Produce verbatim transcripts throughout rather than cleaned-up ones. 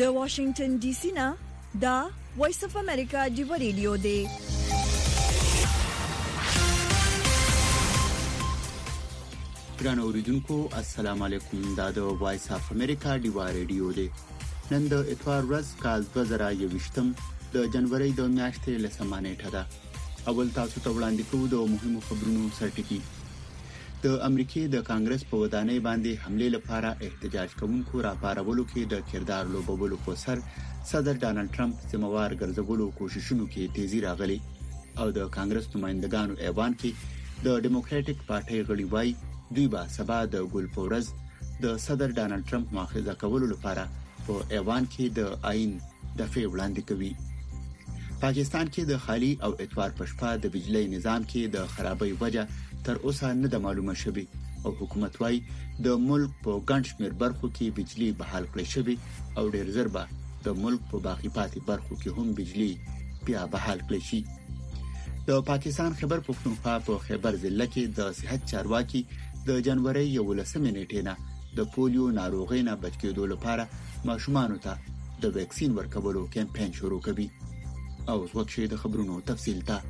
د واشنگټن ډي سي نه دا وایس اف امریکا دی ریډیو دی. ګران اوریدونکو السلام علیکم. دا د وایس اف امریکا دی ریډیو دی. نن د اتوار ورځ کال دوه زره یوویشتم د جنوري د میاشتې لسمه نیټه ده. اول تاسو ته وړاندې کوو د مهمو خبرونو سرټکی. د امریکای د کانګرس په ودانۍ باندې حمله لپاره احتجاج کوونکو راپارولو کې د کردار لوبولو په سر صدر ډانلډ ټرمپ ذمہوار ګرځولو کوششونو کې تیزی راغلي او د کانګرس نمائندګانو ایوان کې د ډیموکراټک پارټي غړي وایي دوی به سبا د ګل پورز د صدر ډانلډ ټرمپ مؤاخذه کولو لپاره په ایوان کې د آئین دفعه وړاندې کوي. پاکستان کې د خالی او اتوار پښپا د بجلی نظام کې د خرابۍ وجه تر اوسه نه د معلومه شوی او حکومت وايي د ملک په ګڼ شمېر برخو کې بجلی بحال کړی شوی او ډېر زر به د ملک په باقي پاتې برخو کې هم بجلی بیا بحال کړی شي. د پاکستان خبر پښتونخوا په خیبر ضلع کې د صحت چارواکي د جنوري یولسمې نیټې نه د پولیو ناروغۍ نه بچ کېدو لپاره ماشومانو ته د ویکسین ورکولو کمپاین شروع کوي. او وکشي د خبرونو تفصیل ته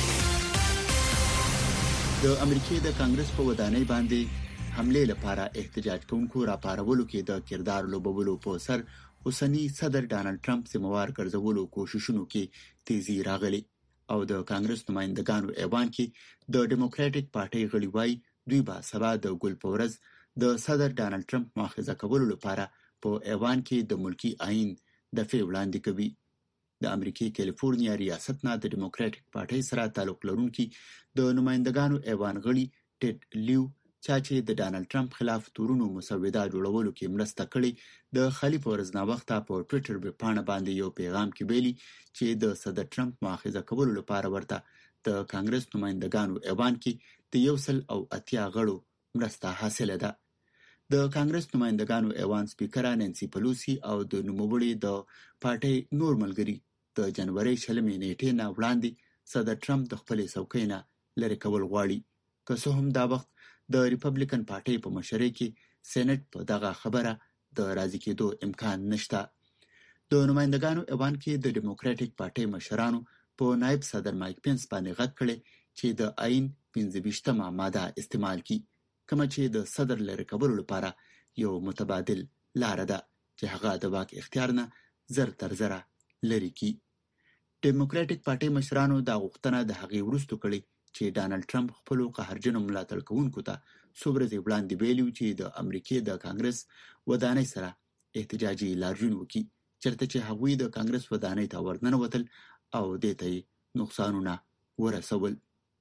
د امریکای د کانګرس په ودانۍ باندې حمله لپاره احتجاج کوونکو راپارولو کې د کردار لوبولو په سر اوسنی صدر ډانلډ ټرمپ ذمہوار ګرځولو کوششونو کې تیزی راغلي او د کانګرس نمائندګانو ایوان کې د ډیموکراټک پارټي غړي وایي دوی به سبا د ګل پورز د صدر ډانلډ ټرمپ مؤاخذه کولو لپاره په ایوان کې د ملکی آئین دفعه وړاندې کوي. د امریکای کیلیفورنیا ریاست نه د ډیموکراټک پارټي سره تعلق لرونکي د نمائندګانو ایوان غړي ټیډ لیو چې د ډانلډ ټرمپ خلاف تورونو مسوده جوړولو کې مرسته کړې د خالی پورز نا وخت په ټوئیټر باندې باندې یو پیغام کې ویلي چې د صدر ټرمپ مؤاخذه کولو لپاره ورته د کانګرس نمائندګانو ایوان کې د یو سل او اتیا غړو مرسته حاصله ده. د کانګرس نمائندګانو ایوان سپیکر نانسی پلوسی او د نوموړي د پارټي نور ملګری د جنوري شلمې نیټې نه وړاندې صدر ټرمپ د خپلې څوکۍ نه لرې کول غواړي. که څه هم دا وخت د ریپبلیکن پارټي په مشرۍ کې سېنات په دغه خبره د راضي کېدو امکان نشته. د نمائندګانو ایوان کې د ډیموکراټک پارټي مشرانو په نائب صدر مایک پینس باندې غږ کړی چې د آئین پنځه ویشتمه ماده استعمال کړي کومه چې د صدر لرې کولو لپاره یو متبادل لار ده چې هغه د واک اختیار نه زر تر زره لري کی. ډیموکراټک پارټي مشرانو دا غوښتنه د هغې وروسته کړې چې ډانلډ ټرمپ خپل قهرجنو ملاتړ کوونکو ته څو ورځې وړاندې ویلي چې د امریکای د کانګرس ودانۍ سره احتجاجي لارښوونه وکړي چېرته چې هغوی د کانګرس ودانۍ ته ورننوتل او دې ته نقصانونه ورسول.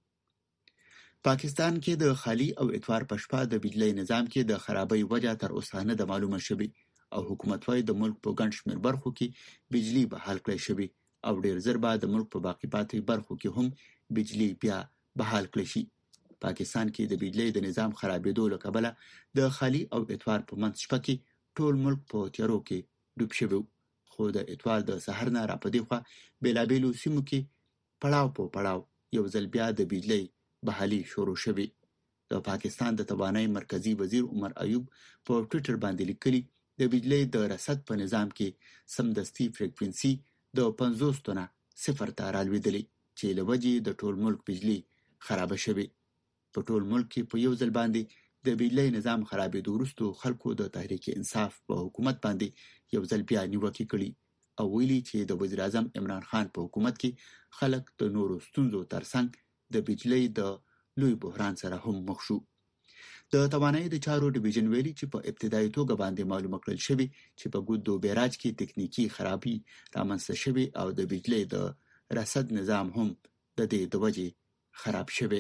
پاکستان کې د خالی او اتوار پښپا د بجلی نظام کې د خرابۍ وجه تر اوسه نه د معلومه شوی او حکومت وايي د ملک په ګڼ شمېر برخو کې بجلی بحال کړی شوی او ډېر زر به د ملک په باقي پاتې برخو کې هم بجلی بیا بحال کړی شي. پاکستان کې د بجلی د نظام خرابېدو له کبله د خالی او اتوار په منځ شپه کې ټول ملک په تیارو کې ډوب شوی خو د اتوار د سحر نه راپدې خوا بیلابیلو سیمو کې پړاو په پړاو یو ځل بیا د بجلی بحالي شروع شوی. د پاکستان د توانایي مرکزی وزیر عمر ایوب په ټوئیټر باندې لیکلي د بجلی د رصد په نظام کې سمدستي فریکوئنسي د پنځوس نه صفر ته رالوېدلې چې له وجې د ټول ملک بجلی خرابه شوې. په ټول ملک کې په یو ځل باندې د بجلی نظام خرابېدو وروسته خلکو د تحریک انصاف په حکومت باندې یو ځل بیا نیوکې کړي او ویلي چې د وزیر اعظم عمران خان په حکومت کې خلک د نورو ستونزو ترڅنګ د بجلی د لوی بحران سره هم مخ شو. د توانایي د چارو ډیویژن ویلي چې په ابتدایي توګه باندې معلومه کړل شوی چې په ګودو بیراج کې تکنیکی خرابي رامنځته شوی او د بجلی د رصد نظام هم د دې د وجې خراب شوی.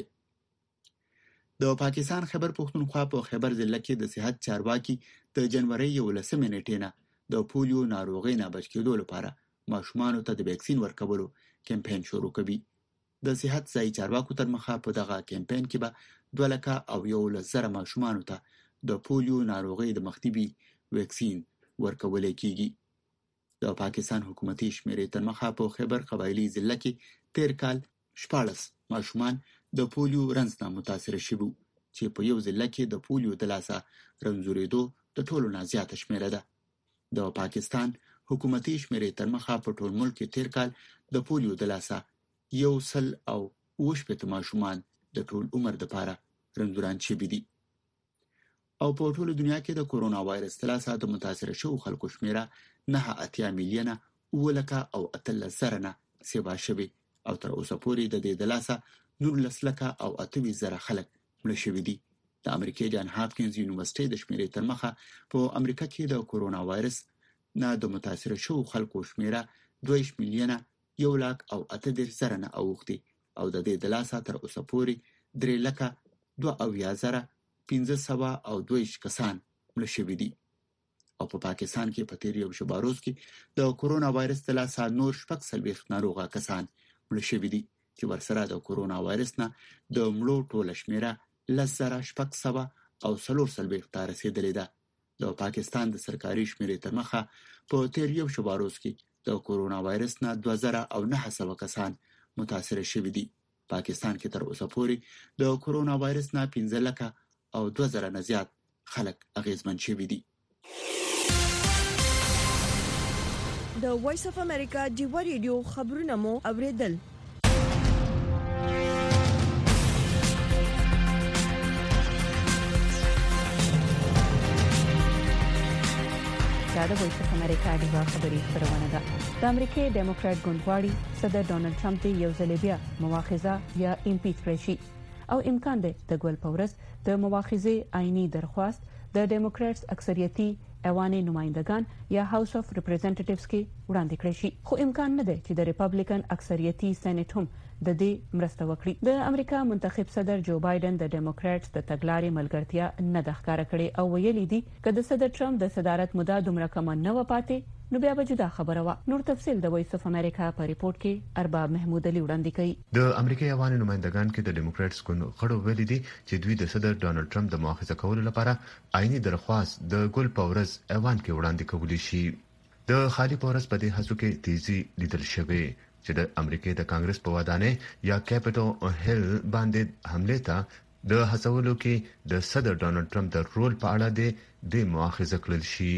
د پاکستان خبر پښتونخوا په خیبر ضلع کې د صحت چارواکي د جنوري یولسمې نیټې نه د پولیو ناروغۍ نه بچ کېدو لپاره ماشومانو ته د ویکسین ورکولو کمپاین شروع کوي. د صحت ځای چارواکو تر مخه په دغه کمپاین کې به دوه لکه او یولس زره ماشومانو ته د پولیو ناروغۍ د مخنیوي ویکسین ورکول کیږي. د پاکستان حکومتي شمیرې تر مخه په خیبر قبایلی ضلع کې تیر کال شپاړس ماشومان د پولیو رنځ نه متاثر شوي چې په یو ضلع کې د پولیو د لاسه رنځورېدو د ټولو نه زیاته شمیره ده. د پاکستان حکومتي شمیرې تر مخه په ټول ملک کې تیر کال د پولیو د لاسه یو سل او اووه شپېته ماشومان د ټول عمر دپاره رنځوران شوي دي. او په ټوله دنیا کې د کورونا وایرس د لاسه د متاثره شوو خلکو شمیره نهه اتیا میلیونه اووه لکه او اتلس زره نه سیوا شوي او تر اوسه پورې د دې د لاسه نولس لکه او اته ویشت زره خلک مړه شوي دي. د امریکا جان هاپکینز یونیورسيټي د شمیرې تر مخه په امریکا کې د کورونا وایرس نه د متاثره شوو خلکو شمیره دوه ویشت میلیونه یو لاک او اته دېرش زره نه اوښتي او د دې د لاسه تر اوسه پورې درې لکه دوه اویا زره پنځه سوه او دوه ویشت کسان مړه شوي دي. او په پا پاکستان کې په تیر یو شپه روز کې د کورونا وایرس د لاسه نور شپږ څلوېښت ناروغه کسان مړه شوي دي چې ورسره د کورونا وایرس نه د مړو ټوله شمیره لس زره شپږ سوه او څلور څلوېښت ته رسېدلې ده. د پاکستان د سرکاري شمیرې تر مخه په تیر یو شپه روز کې د کورونا وایرس نه دوه زره او نهه سوه کسان متاثره شوي دي. پاکستان کې تر اوسه پورې د کورونا وایرس نه پنځه لکه او دوه زره نه زیات خلک اغېزمن شوي دي. د وایس اف امریکا ډیو ریډیو خبرونه مو اوریدل. دا د وایس اف امریکا ډیو خبري خبرونه ده. د امریکای ډیموکرات ګوند صدر ډونالد ټرمپ د یو ځل بیا مواخذه یا امپیچ کړی شي او امکان دی د ګول پورس د مواخذه آئینی درخواست د ډیموکراتس اکثریتي ایواني نمائندگان یا هاوس اف ریپرزنټیټیوز کې وړاندې کړی شي، خو امکان نه دی چې د ریپبلیکن اکثریتي سېنات هم د دې مرسته وکړي. د امریکا منتخب صدر جو بایدن د ډیموکراتس د تګلارې ملګرتیا نه د ښکارا کړي او ویلي دي چې د صدر ټرمپ د صدارت موده دومره کم نه و پاتې نو بیا به جدا خبره و. نور تفصیل د وایس اف امریکا په ریپورت کې ارباب محمود علي وړاندې کوي. د امریکا ایواني نمائندگان کې د ډیموکراتس ګوند غړو ویلي دي چې دوی د صدر ډونالد ټرمپ د مؤاخذه کولو لپاره آئینی درخواست د ګل پورس ایوان کې وړاندې کولی شي. د خالي پورس په دې هڅو کې تیزی لیدل شوې چې د امریکا د کانګرس په ودانۍ یا کیپټل هیل باندې حمله ته د هڅولو کې د صدر ډونالد ټرمپ د رول په اړه د مؤاخذه کړل شي.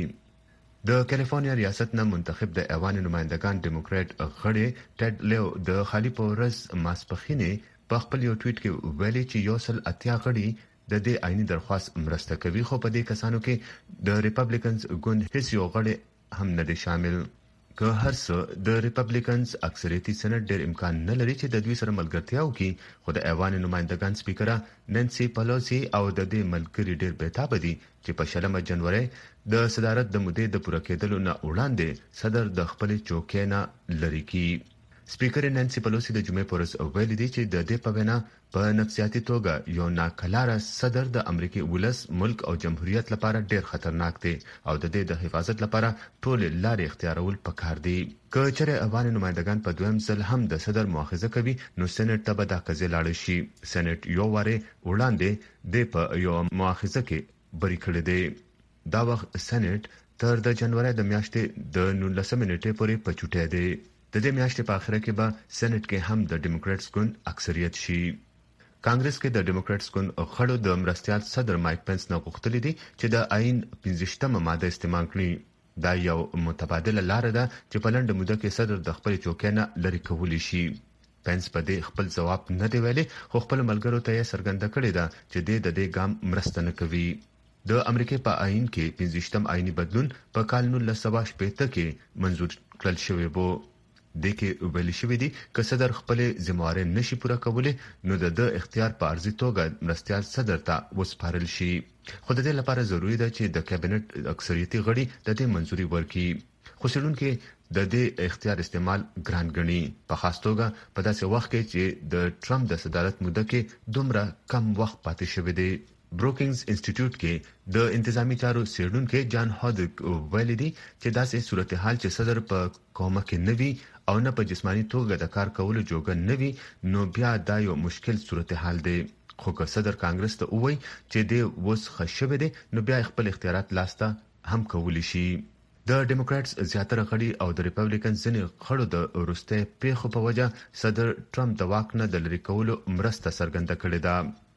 د کیلیفورنیا ریاست نه منتخب د ایوان نمائندگان ډیموکرات غړي ټیډ لیو د خالي پورس ماسپخینه په خپل یو ټویټ کې ویلي چې یو سل اتیا غړي د دې آئینی درخواست مرسته کوي، خو په دې کسانو کې د ریپبلیکنز ګوند هیڅ یو غړي هم نه دي شامل. که هر څه د ریپبلیکنز اکثریتي سېنات ډېر امکان نه لري چې د دوی سره ملګرتیا وکړي، خو د ایوان نمائندگان سپیکره نانسي پلوسی او د دې ملګري ډېر بېتابه دي چې په شلمه جنوري د صدارت د مودې د پوره کېدلو نه وړاندې صدر د خپل چوکۍ نه لري کی. سپیکر نانسي پلوسی د جمعې پر ورځ ویلي دي چې د دې په وینا په نفسیاتي توګه یو ناکلاره صدر د امریکای ولس ملک او جمهوریت لپاره ډېر خطرناک دی او د دې د حفاظت لپاره ټول لارې اختیارول پکار دي. که چېرې افغان نمائندگان په دویم ځل هم د صدر مؤاخذه کوي نو سېنات ته به دا قضیه لاړ شي. سېنات یو واره وړاندې د په یو مؤاخذه کې بری کړی دی. دا وخت سېنات تر د جنوري د میاشتې د نولسمې نیټې پورې په چوټه دی. د دې میاشتې په اخر کې به سېنات کې هم د ډیموکراتس ګوند اکثریت شي. کانګرس کې د ډیموکراتس ګوند غړو د مرستيال صدر مایک پنس نه غوښتل دي چې د آئین پنځشتمه ماده استعمال کړي. دا یو متبادله لار ده چې په لنډه موده کې صدر د خپل چوکۍ نه لري کولی شي. پنس په دې خپل ځواب نه دی ویلي، خو خپل ملګرو ته یې څرګنده کړې ده چې د دې ګام مرسته نه کوي. د امریکای په آئین کې پنځشتم آئینی بدلون په کال نولس سوه شپږ کې منزور کړل شوی وو. د کې ویل شوی دی چې صدر خپل ذمہواری نشي پوره کولی نو د اختیار په ارزي توګه مرستيال صدر ته وسپارل شي، خو د دې لپاره ضروری ده چې د کابینټ اکثریتي غړي د دې منځوري ورکړي. خو څېړونکو د دې اختیار استعمال ګران ګڼي، په خاص توګه په داسې وخت کې چې د ټرمپ د صدارت موده کې دومره کم وخت پاتې شوی دی. بروکینګز انسټیټیوټ کې د انتظامی چارو څېړونکو جان هودک ویلي دي چې داسې صورتحال چې صدر په قومه کې نوي او نه په جسمانی توګه د کار کولو جوګه نوي نو بیا دا یو مشکل صورتحال دی. خو که صدر کانګرس ته وایي چې د وس خښوي دي نو بیا خپل اختیارات لاسته هم کولی شي. د ډیموکراتس زیاتره غړي او د ریپبلیکن ځینې غړو د ورسته پیښو په وجه صدر ټرمپ د واک نه د لری کولو مرسته څرګنده کړې ده.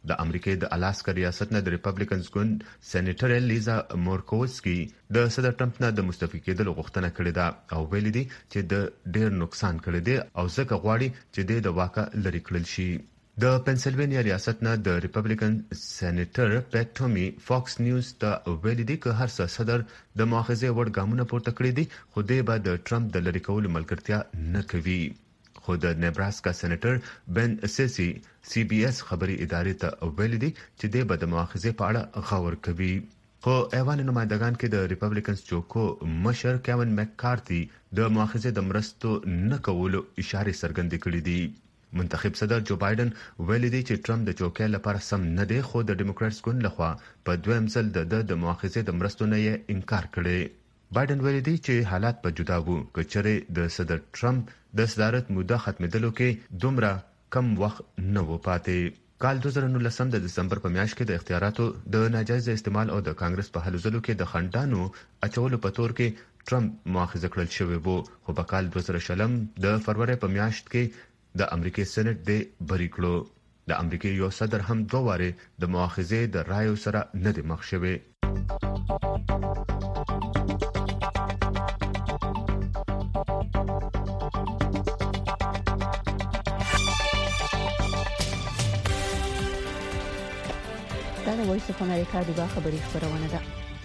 د امریکای د الاسکا ریاست نه د ریپبلیکنز ګوند سېنیټر لیزا مورکوسکی د صدر ټرمپ نه د مستعفي کېدلو غوښتنه کړې ده او ویلي دي چې د ډېر نقصان کړی دی او ځکه غواړي چې د واقع لري کړل شي. د پنسلوانیا ریاست نه د ریپبلیکن سېنیټر پیټ ټومي فاکس نیوز ته ویلي دي چې هر څه صدر د مؤاخذې وړ ګامونه پورته کړی دي خو دې به د ټرمپ د لری کولو ملګرتیا نه کوي. خو د نیبراسکا سېنیټر بن سیسی سی بي اس خبري ادارې ته ویلي دي چې د بد مؤاخذې په اړه غور کوي. خو ایوان نمائندگان کې د ریپبلیکنز چوکو مشر کیون مککارتي د مؤاخذې د مرستو نه کولو اشاره څرګندې کړې دي. منتخب صدر جو بایدن ویلي دی چې ټرمپ د چوکۍ لپاره سم نه دی خو د ډیموکراتس ګوند لخوا په دویم ځل د د مؤاخذې د مرستو نه یې انکار کړی. بایدن ویلي دی چې حالات په جدا وو کچره د صدر ټرمپ د صدارت موده ختمېدلو کې دومره کم وخت نه و پاتې. کال دوه زره نولس د دسمبر په میاشت کې د اختیاراتو د ناجایز استعمال او د کانګرس په هلو ځلو کې د خندانو اچولو په تور کې ټرمپ مؤاخذه کړل شوی وو خو په کال دوه زره شلم د فروری په میاشت کې د امریکای سېنات د بری کړو. د امریکای یو صدر هم دوه واره د مؤاخذې د رایو سره نه دی مخ شوی. دا د وایس اف امریکا د خبري خبرونه ده.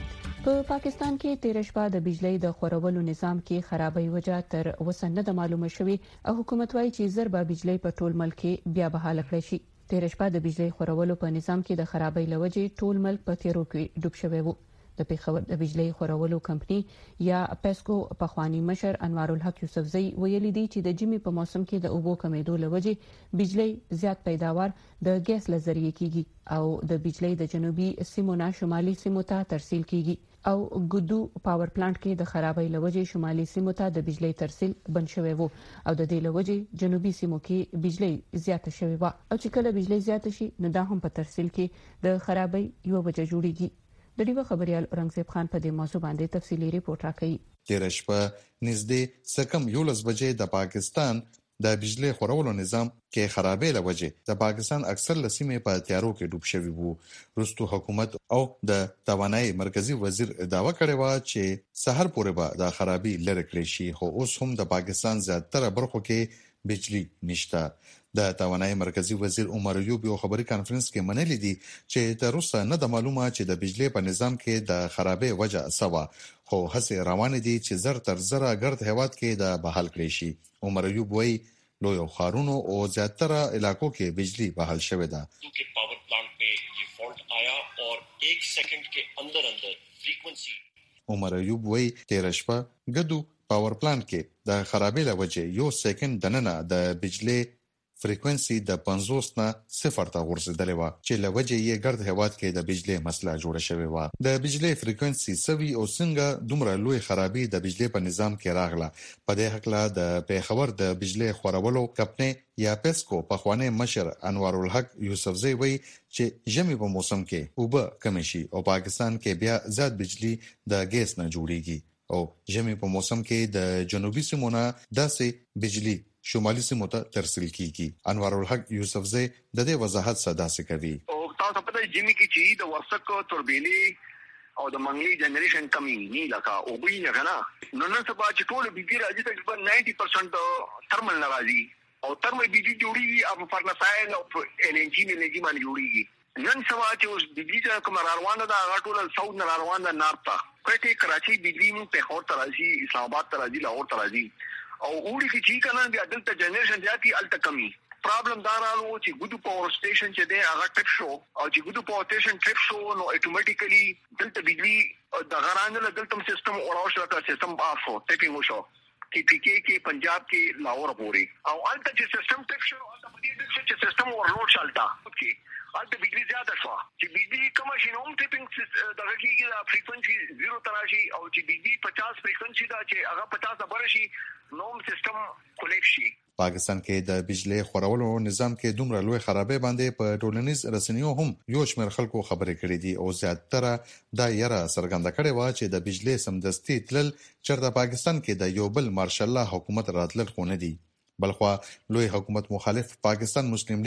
په پاکستان کې تیر شپه د بجلی د خورولو نظام کې خرابۍ وجه تر اوسه نه د معلومه شوی او حکومت وايي چې زر به بجلی په ټول ملک کې بیا بحاله کړی شي. تیر شپه د بجلی خورولو په نظام کې د خرابۍ لوجې ټول ملک په تیرو کې ډوب شوی وو. د پیښور د بجلی خورولو کمپنی یا پیسکو پخوانی مشر انوار الحق یوسفزئی ویلي دی چې د جمی په موسم کې د اوبو کمیدو لوجې بجلی زیات پیداوار د ګیس لزریه کیږي او د بجلی د جنوبي سیمو نه شمالي سیمو ته ترسیل کیږي او ګودو پاور پلانټ کې د خرابۍ لوجې شمالي سیمو ته د بجلی ترسیل بند شوی وو او د دې لوجې جنوبي سیمو کې بجلی زیاته شوی و او چې کله بجلی زیاته شي نو دا هم په ترسیل کې د خرابۍ یو وجه جوړیږي. د ډیوه خبريال اورنګزیب خان په دې موضوع باندې تفصیلي ریپورت راکړي. تیر شپه نږدې سکم یولس بجې د پاکستان د بجلی خورولو نظام کې خرابې لوجې د پاکستان اکثر لسیمې په تیارو کې ډوب شوی وو. وروسته حکومت او د توانایي مرکزی وزیر داوا کړې و چې سحر پورې به د خرابې لری کړی شي خو اوس هم د پاکستان زیاتره برخو کې بجلی نشته. د توانایي مرکزی وزیر عمر ایوب یو خبري کانفرنس کې منلي دي چې تر اوسه نه د معلومه چې د بجلی په نظام کې د خرابې وجه سوا خو هڅه روان دي چې زر تر زره ګرد هواد کې د بحال کړي شي. عمر ایوب وایي لوی خارونو او زیاتره علاقو کې بجلی بحال شوه ده. क्योंकि power plant पे ये फॉल्ट आया और एक सेकंड के अंदर अंदर फ्रीक्वेंसी. عمر ایوب وایي تیر شپه ګدو پاور پلانټ کې د خرابې لوجې یو سکند دننه د بجلی فریکوئنسي د پنځوس نه صفر ته ورسېدلې و چې لوجې یې ګرد هواد کې د بجلی مسله جوړه شوې و. د بجلی فریکوئنسي سوي او څنګه دومره لوی خرابې د بجلی په نظام کې راغله. په دې حق لا د پیښور د بجلی خورولو کمپنی یا پیسکو پخوانی مشر انوار الحق یوسفزئی وایي چې ژمي په موسم کې اوبه کم شي او پاکستان کې بیا زیات بجلی د ګیس نه جوړیږي او ژمي په موسم کې د جنوبي سیمو نه داسې بجلی شمالي سیمو ته ترسیل کیږي. انوار الحق یوسفزئی د دې وضاحت صداسه کوي. او تاسو په دې جمی کې چې د ورسک توربینی او د منګلی جنریشن کمی نه لکه او به نه غنا نو نن سبا چې ټول بجلی راځي تقریبا نوي پرسنټ ترمل راځي او ترمل بجلی جوړیږي او فرنسایل او انرژي انرژي باندې جوړیږي. نن سبا چې اوس بجلی کوم روانه ده هغه ټول ساوث نه روانه ده نارت ته کوټه کراچي بجلی مو په خور ترازی اسلام آباد ترازی لاهور ترازی او وړي کې چې کنه بیا دلته جنریشن ځاتي الته کمی پرابلم دا راغلو چې ګودو پاور سټیشن چې دی هغه ټریپ شو او چې ګودو پاور سټیشن ټریپ شو نو اتوماتیکلی دلته بجلی د غرانه دلته سیستم اوراو شو کا سیستم اف شو ټیپینګ شو کې پی کې کې پنجاب کې لاهور پوري او الته چې سیستم ټریپ شو او د دې چې سیستم اورلوډ شالتا اوکې الته بجلی زیاده شو چې بجلی کوم شي نو ټیپینګ دغه کې د فریکوئنسي زیرو تراشي او چې بجلی پچاس فریکوئنسي دا چې هغه پچاس بر شي نوم سیستم کولیپس شي. پاکستان کې د بجلی خورولو نظام کې دومره لوی خرابې باندې په ټولنیز رسنیو هم یو شمېر خلکو خبرې کړې دي او زیاتره دا یره څرګنده کړې و چې د بجلی سمدستي تلل چرته پاکستان کې د یو بل مارشال الله حکومت راتلل خو نه دي. بلخوا لوی حکومت مخالف پاکستان مسلم لیگ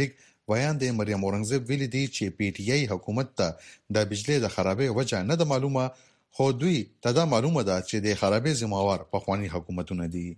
ویاندې مریم اورنګزیب ویلي دي چې پی ټی آی حکومت ته د بجلی د خرابې وجه نه د معلومه، خو دوی ته دا معلومه ده چې د خرابې ذمہوار پخوانی حکومتونه دي.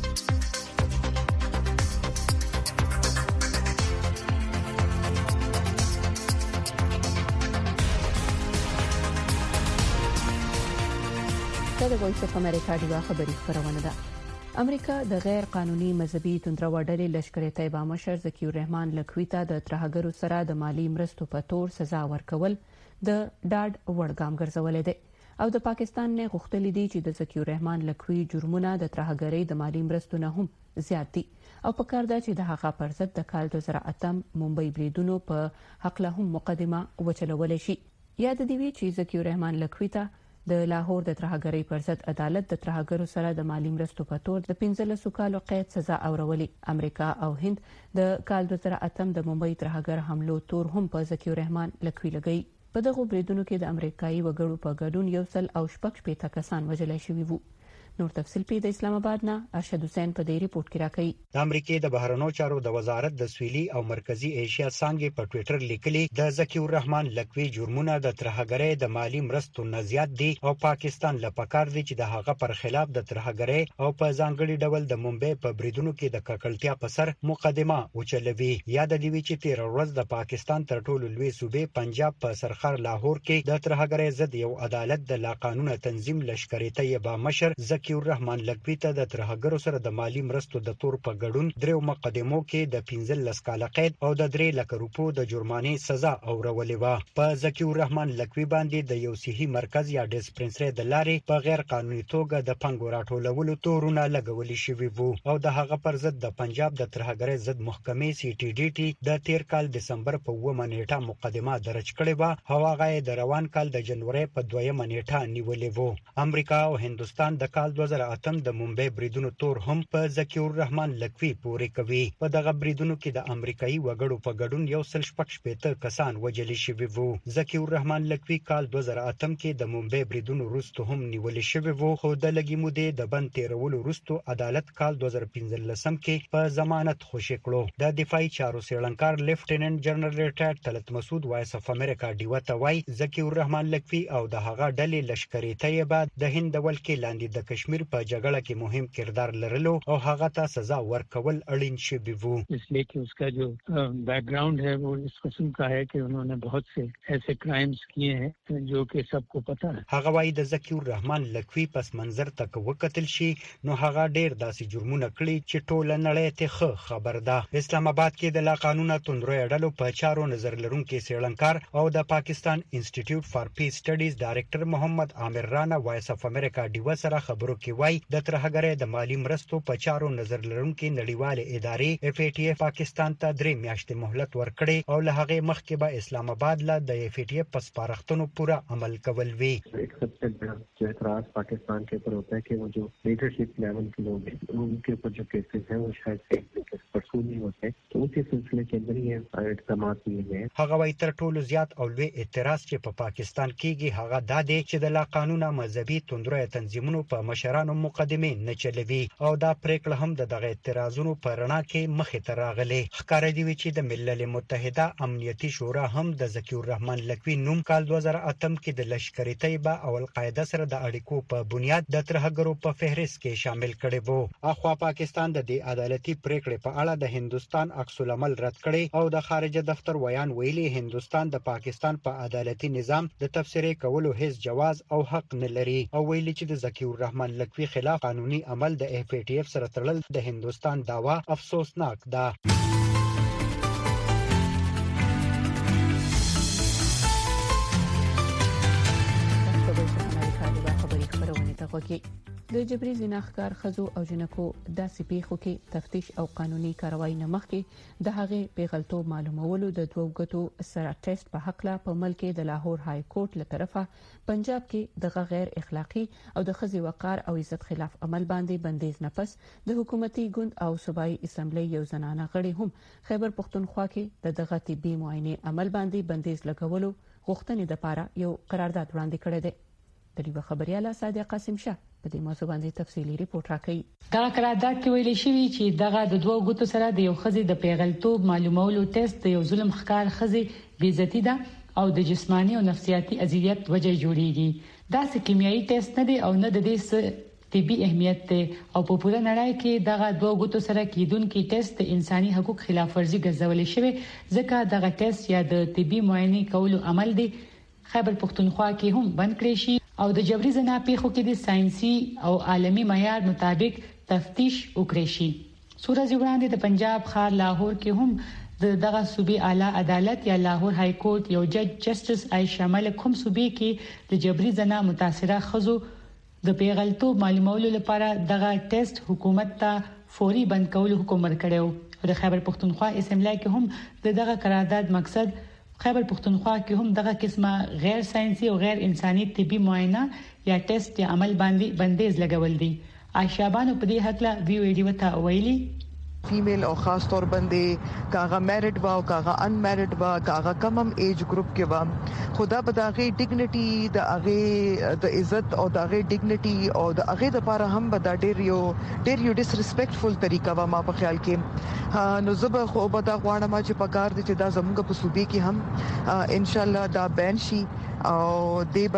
د وایس اف امریکا ډیوا خبري خبرونه ده. امریکا د غیر قانوني مذهبي توندرو ډلې لشکره طیبه مشر ذکی الرحمن لکوي ته د ترهګرو سره د مالی مرستو په تور سزا ورکول د ډاډ وړ ګام ګرځولې ده او د پاکستان نه غوښتلې دي چې د ذکی الرحمن لکوي جرمونه د ترهګرۍ د مالی مرستو نه هم زیات دي او په کار ده چې د هغه پر ضد د کال دوه زره اتم ممبئی بریدونو په حق له هم مقدمه وچلول شي. یاد دی وی چې ذکی الرحمن لکوي ته د لاهور د ترهګرۍ پر ضد عدالت د ترهګرو سره د مالی مرستو په تور د پنځلسو کالو قید سزا اورولې. امریکا او هند د کال دوه زره اتم د ممبئی ترهګر حملو تور هم په ذکی الرحمن لکوي لګي. په دغه بریدونو کې د امریکایي وګړو په ګډون یو سل او شپږ شپېته کسان وژل شوي وو. نور تفصیل په د اسلام آباد نه ارشد حسین په دې ریپورت کې راکړي. د امریکای د بهرنیو چارو د وزارت د سویلي او مرکزی ایشیا څنګه په ټوئیټر لیکلي د ذکی الرحمن لکوي جرمونه د ترهګرۍ د مالی مرستو نه زیات دي او پاکستان لپاره دي چې د هغه پر خلاف د ترهګرۍ او په ځانګړي ډول د ممبئی په بریدونو کې د ککړتیا په سر مقدمه وچلوي. یاد دی چې تیر ورځ د پاکستان تر ټولو لوی صوبې پنجاب په سرخر لاهور کې د ترهګرۍ ضد یو عدالت د لا قانونه تنظیم لشکره طیبه مشر ذکی الرحمن لکوي ته د ترهګرو سره د مالی مرستو د تور په ګډون دریو مقدمو کې د پنځلس کاله قید او د درې لک روپو د جرمانې سزا اورولې و. په ذکی الرحمن لکوي باندې د یو صحي مرکز یا ډیسپنسري د لارې په غیر قانوني توګه د پنګو راټولولو تورونه لګولې شوی وو او د هغه پر ضد د پنجاب د ترهګرۍ ضد محکمې سی ټي ډي ټي د تیر کال دسمبر په اوومه نیټه مقدمه درج کړې و او هغه د روان کال د جنوري په دویمه نیټه نیولې وو. امریکا او هندستان د کال دوه زره اتم د ممبئی بریدونو تور هم په ذکی الرحمن لکوي پورې کوي. په دغه بریدونو کې د امریکایي وګړو په ګډون یو سل شپږ شپېته کسان وژل شوي وو. ذکی الرحمن لکوي کال دوه زره اتم کې د ممبئی بریدونو وروسته هم نیول شوی وو خو د لګي مودې د بند تیرولو وروسته عدالت کال دوه زره پنځلسم کې په ضمانت خوشی کړو. د دفاعي چارو سیړنکار لیفټیننټ جنرال ریټایرډ طلعت مسعود وایس اف امریکا ډیوا ته وای ذکی الرحمن لکوي او د هغه ډلې لشکره طیبه د هند ولکې لاندې د کشمیر په جګړه کې مهم کردار لرلو او هغه ته سزا ورکول اړین شوی وو. इसलिए कि उसका जो बैकग्राउंड है वो इस किस्म का है कि उन्होंने बहुत से ऐसे क्राइम्स किए हैं जो कि सबको पता है. هغه وايي د ذکی الرحمن لکوي پس منظر تک وکتل شي نو هغه ډیر داسې جرمونه کړی چې ټول نړۍ ته خبر ده. اسلام آباد کې د لا قانونه توندرو اډلو په چارو نظر لرونکو سیړنکار او د پاکستان انسټیټیوټ فار پیس سټډیز ډایریکټر محمد عامر رانا وایس اف امریکا ډیوا سره خبرو کې وای د ترهګرۍ د مالی مرستو په چارو نظر لرونکو نړیواله ادارې اف ای ټی اف پاکستان ته درې میاشتې مهلت ورکړي او له هغه مخکې به اسلام آباد له د اف ای ټی اف پس پارختونو پورا عمل کول وی. एक सबसे बड़ा जो एतराज पाकिस्तान के ऊपर होता है कि वो जो लीडरशिप लेवल के लोग हैं उनके ऊपर जो केसेस हैं वो शायद से परसूल नहीं होते तो उसी सिलसिले के अंदर ये इक़दाम किए गए. هغه وایي تر ټولو زیات او لوی اعتراض چې په پاکستان کېږي هغه دا دی چې د لا قانونه مذهبي توندرو تنظیمونو په مشرانو مقدمه نه چلوي او دا پریکړه هم د دغه اعتراضونو په رڼا کې مخې ته راغلي. ښکاره دی چې د ملل متحده امنیتي شورا هم د ذکی الرحمن لکوي نوم کال دوه زره اتم کې د لشکره طیبه او القاعده سره د اړیکو په بنیاد د ترهګرو په فهرست کې شامل کړي وو. اخوا پاکستان د دې عدالتي پریکړې په اړه د هندستان عکس العمل رد کړي او د خارجه دفتر ویان ویلي هندستان د پاکستان په عدالتي نظام د تفسیر کولو هیڅ جواز او حق نه لري او ویلي چې د ذکی الرحمن لکوي خلاف قانوني عمل د اف ای ټی اف سره تړل د هندستان داوا افسوسناک ده. د جبري زناخکار خزو او جنکو داسې پیښو کې تفتیش او قانوني کاروایی نه مخکې د هغې پیغلتوب معلومولو د دوه غټو سره ټیسټ په حق لا په ملک د لاهور های کورټ له طرفه پنجاب کې د غیر اخلاقی او د خزي وقار او عزت خلاف عمل باندې بندیز نه پس د حکومتي ګوند او صوبایي اسمبلی یو زنانه غړي هم خیبر پختونخوا کې د دغه طبي معاینه عمل باندې بندیز لګولو غوښتنې د پاره یو قرارداد وړاندې کړی دی. د دې خبرياله صادق قاسم شاه په دې موضوع باندې تفصیلي ریپورت راکړي. دا قرارداد کې ویل شوی چې دغه د دوه غوتو سره د یو خزي د پیغلتوب معلومولو ټیسټ د یو ظلم ښکار خزي بې عزتی ده او د جسمانی او نفسیاتي اذیت وجه جوړیږي. دا څه کیمیاوي ټیسټ نه دی او نه د دې طبي اهمیت ته او په پوره نړۍ کې دغه دوه غوتو سره کیدونکو ټیسټ د انساني حقوق خلاف ورزي ګرځول شوی ځکه دغه ټیسټ یا د طبي معاینه کولو عمل دی خیبر پختونخوا کې هم بند کړی شي او د جبري زنا پیښو کې د ساينسي او عالمي معیار مطابق تفتیش وکړي شي. سورج وړاندې د پنجاب خار لاهور کې هم د دغه صوبې اعلی عدالت یا لاهور های کورټ یو جج جسټس عائشہ ملک هم صوبې کې د جبري زنا متاثره خزو د پیغلتوب معلومولو لپاره دغه ټیسټ حکومت ته فوري بند کولو حکم ورکړیو. د خیبر پختونخوا اسمبلی کې هم د دغه قرارداد مقصد خیبر پختونخوا کې هم دغه قسمه غیر ساينسي او غیر انساني طبي معاینه یا ټیسټ یا عمل باندې بندیز لګول دي. عائشہ بانو په دې حق لا ویو ایډیو ته ویلي فیمیل او خاص طور باندې کاغه میرټ وا او کاغه ان میرټ وا کاغه کم هم ایج ګروپ کې وا خدا به داغه ډیګنیټي د هغه د عزت او داغه ډیګنیټي او د هغه د لپاره هم به دا ډیر یو ډیر یو ډیسریسپیکټفل طریقه وا ما په خیال کې نو زب خو به دا غواړم چې پکار دي چې دا زموږ په صوبې کې هم ان شاء الله دا بین شي او دې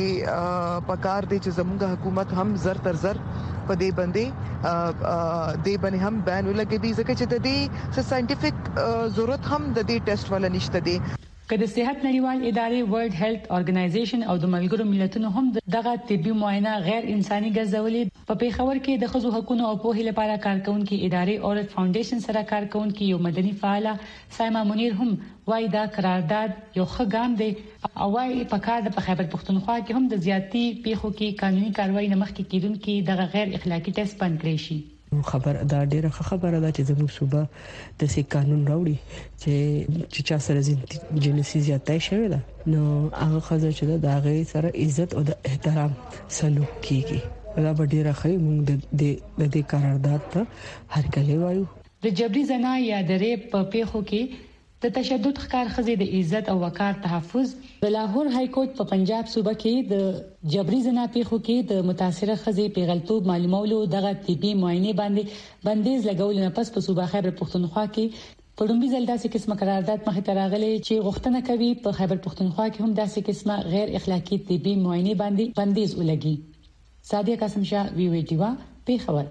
باندې پکار دي چې زموږ حکومت هم زر تر زر په دې باندې دې باندې هم بین ولګي ځکه چې د دې ساينټیفیک ضرورت هم د دې ټیسټ ولا نشته دي. که د صحت نړیوال ادارې ورلد هیلث ارګنایزیشن او د ملګرو ملتونو هم دغه طبي معاینه غیر انساني ګرځولې په پیښور کې د خزو حقوقو او پوهې لپاره کارکونکو ادارې اورت فاونډیشن سره کارکونکو یو مدني فعال سایما منیر هم وای دا قرارداد یو ښه ګام دی او وايي په کار د خیبر پختونخوا کې هم د زیاتی پیښو کې قانوني کاروایی نه مخکې کیدونکو دغه غیر اخلاقی ټیسټ بند کړی شي. خبر دا ډیره خبره ده چې زموږ صوبه د سې قانون راوړي چې چې چا سره جنسي زیاتای شوی ده نو هغه خزه چې دا هغه سره عزت او د احترام سلوک کیږي دا به ډیره ښه موږ د دې قرارداد ته هر کله وایو. د جبري زنا یا د ریپ په پیښو کې د تشدد ښکار خزې د عزت او وقار تحفظ د لاهور های کورټ په پنجاب صوبه کې د جبري زنا پیښو کې د متاثره خزې پیغلتوب معلومولو دغه طبي معاینه باندې بندیز لګول نه پس په صوبه خیبر پختونخوا کې په لومړي ځل داسې قسمه قرارداد مخې ته راغلي چې غوښتنه کوي په خیبر پختونخوا کې هم داسې قسمه غیر اخلاقی طبي معاینه باندې بندیز ولګي. سادیه قاسم شاه وی وی ټی وا پیښور.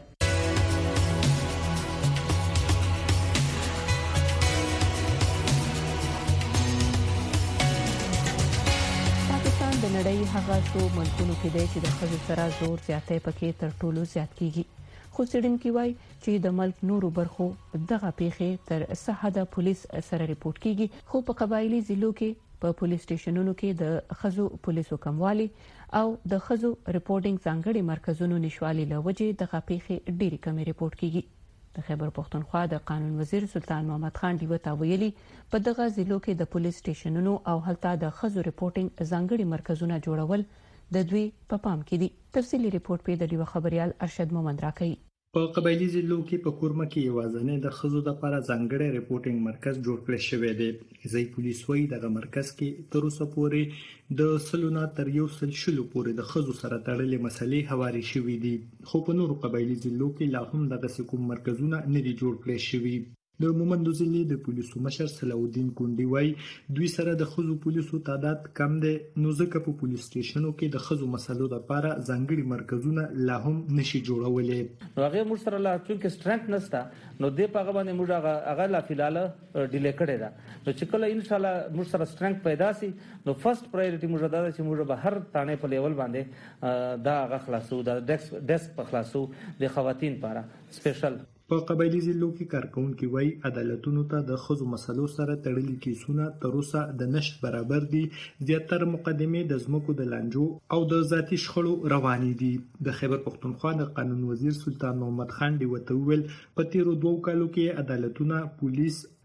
نړۍ هغه څو ملکونو کې دی چې د ښځو سره زور زیاتې پکې تر ټولو زیات کیږي خو څېړونکي وایي چې د ملک نورو برخو دغه پیښې تر څه حده پولیس سره ریپورت کیږي خو په قبایلی ضلعو کې په پولیس سټیشنونو کې د ښځو پولیسو کموالی او د ښځو ریپورټینګ ځانګړي مرکزونو نشوالي لوجې دغه پیښې ډېری کمې ریپورت کیږي. د خیبر پختونخوا د قانون وزیر سلطان محمد خان دیوه تا ویلي په دغه ضلعو کې د پولیس سټیشنونو او هلته د ښځو ریپورټینګ ځانګړي مرکزونه جوړول د دوی په پام کې دي. تفصیلی ریپورت په د دیوه خبريال ارشد مومند راکړي. په قبایلی ضلعو کې په کورمه کې یوازنه د خزو د لپاره ځانګړی ریپورټینګ مرکز جوړ کړی شوی دی. ځای پولیس وایي دغه مرکز کې تر اوسه پورې د سلونه تر یو سل شلو پورې د خزو سره تړلې مسلې هواري شوې دي خو په نورو قبایلی ضلعو کې لا هم دغه کوم مرکزونه نه دي جوړ کړی شوي. د مومندو ضلع د پولیسو مشر صلاحالدین کونډي وایي دوی سره د خزو پولیسو تعداد کم دی نو ځکه په پولیس سټیشنو کې د خزو مسلو لپاره ځانګړي مرکزونه لا هم نشي جوړولې. نو هغه موږ سره لا چې سترنګ نشته نو د پاغه باندې موږ هغه هغه لا فلال ډیلی کړی دا نو چې کله ان شاء الله موږ سره سترنګ پیدا سي نو فرست پرایورټي موږ دا چې موږ به هر تانه په لیول باندې دا هغه خلاصو دا ډیسک ډیسک په خلاصو د خواتین لپاره سپیشل. په قبایلی ضلعو کې کارکونکو وایي عدالتونو ته د خزو مسلو سره تړلي کیسونه تر اوسه د نشټ برابر دي. زیاتره مقدمې د زمکو د لانجو او د ذاتی شخړو روانې دي. د خیبر پختونخوا د قانون وزیر سلطان محمد خان دی وته ویل په تیرو دوو کالو کې عدالتونه پولیس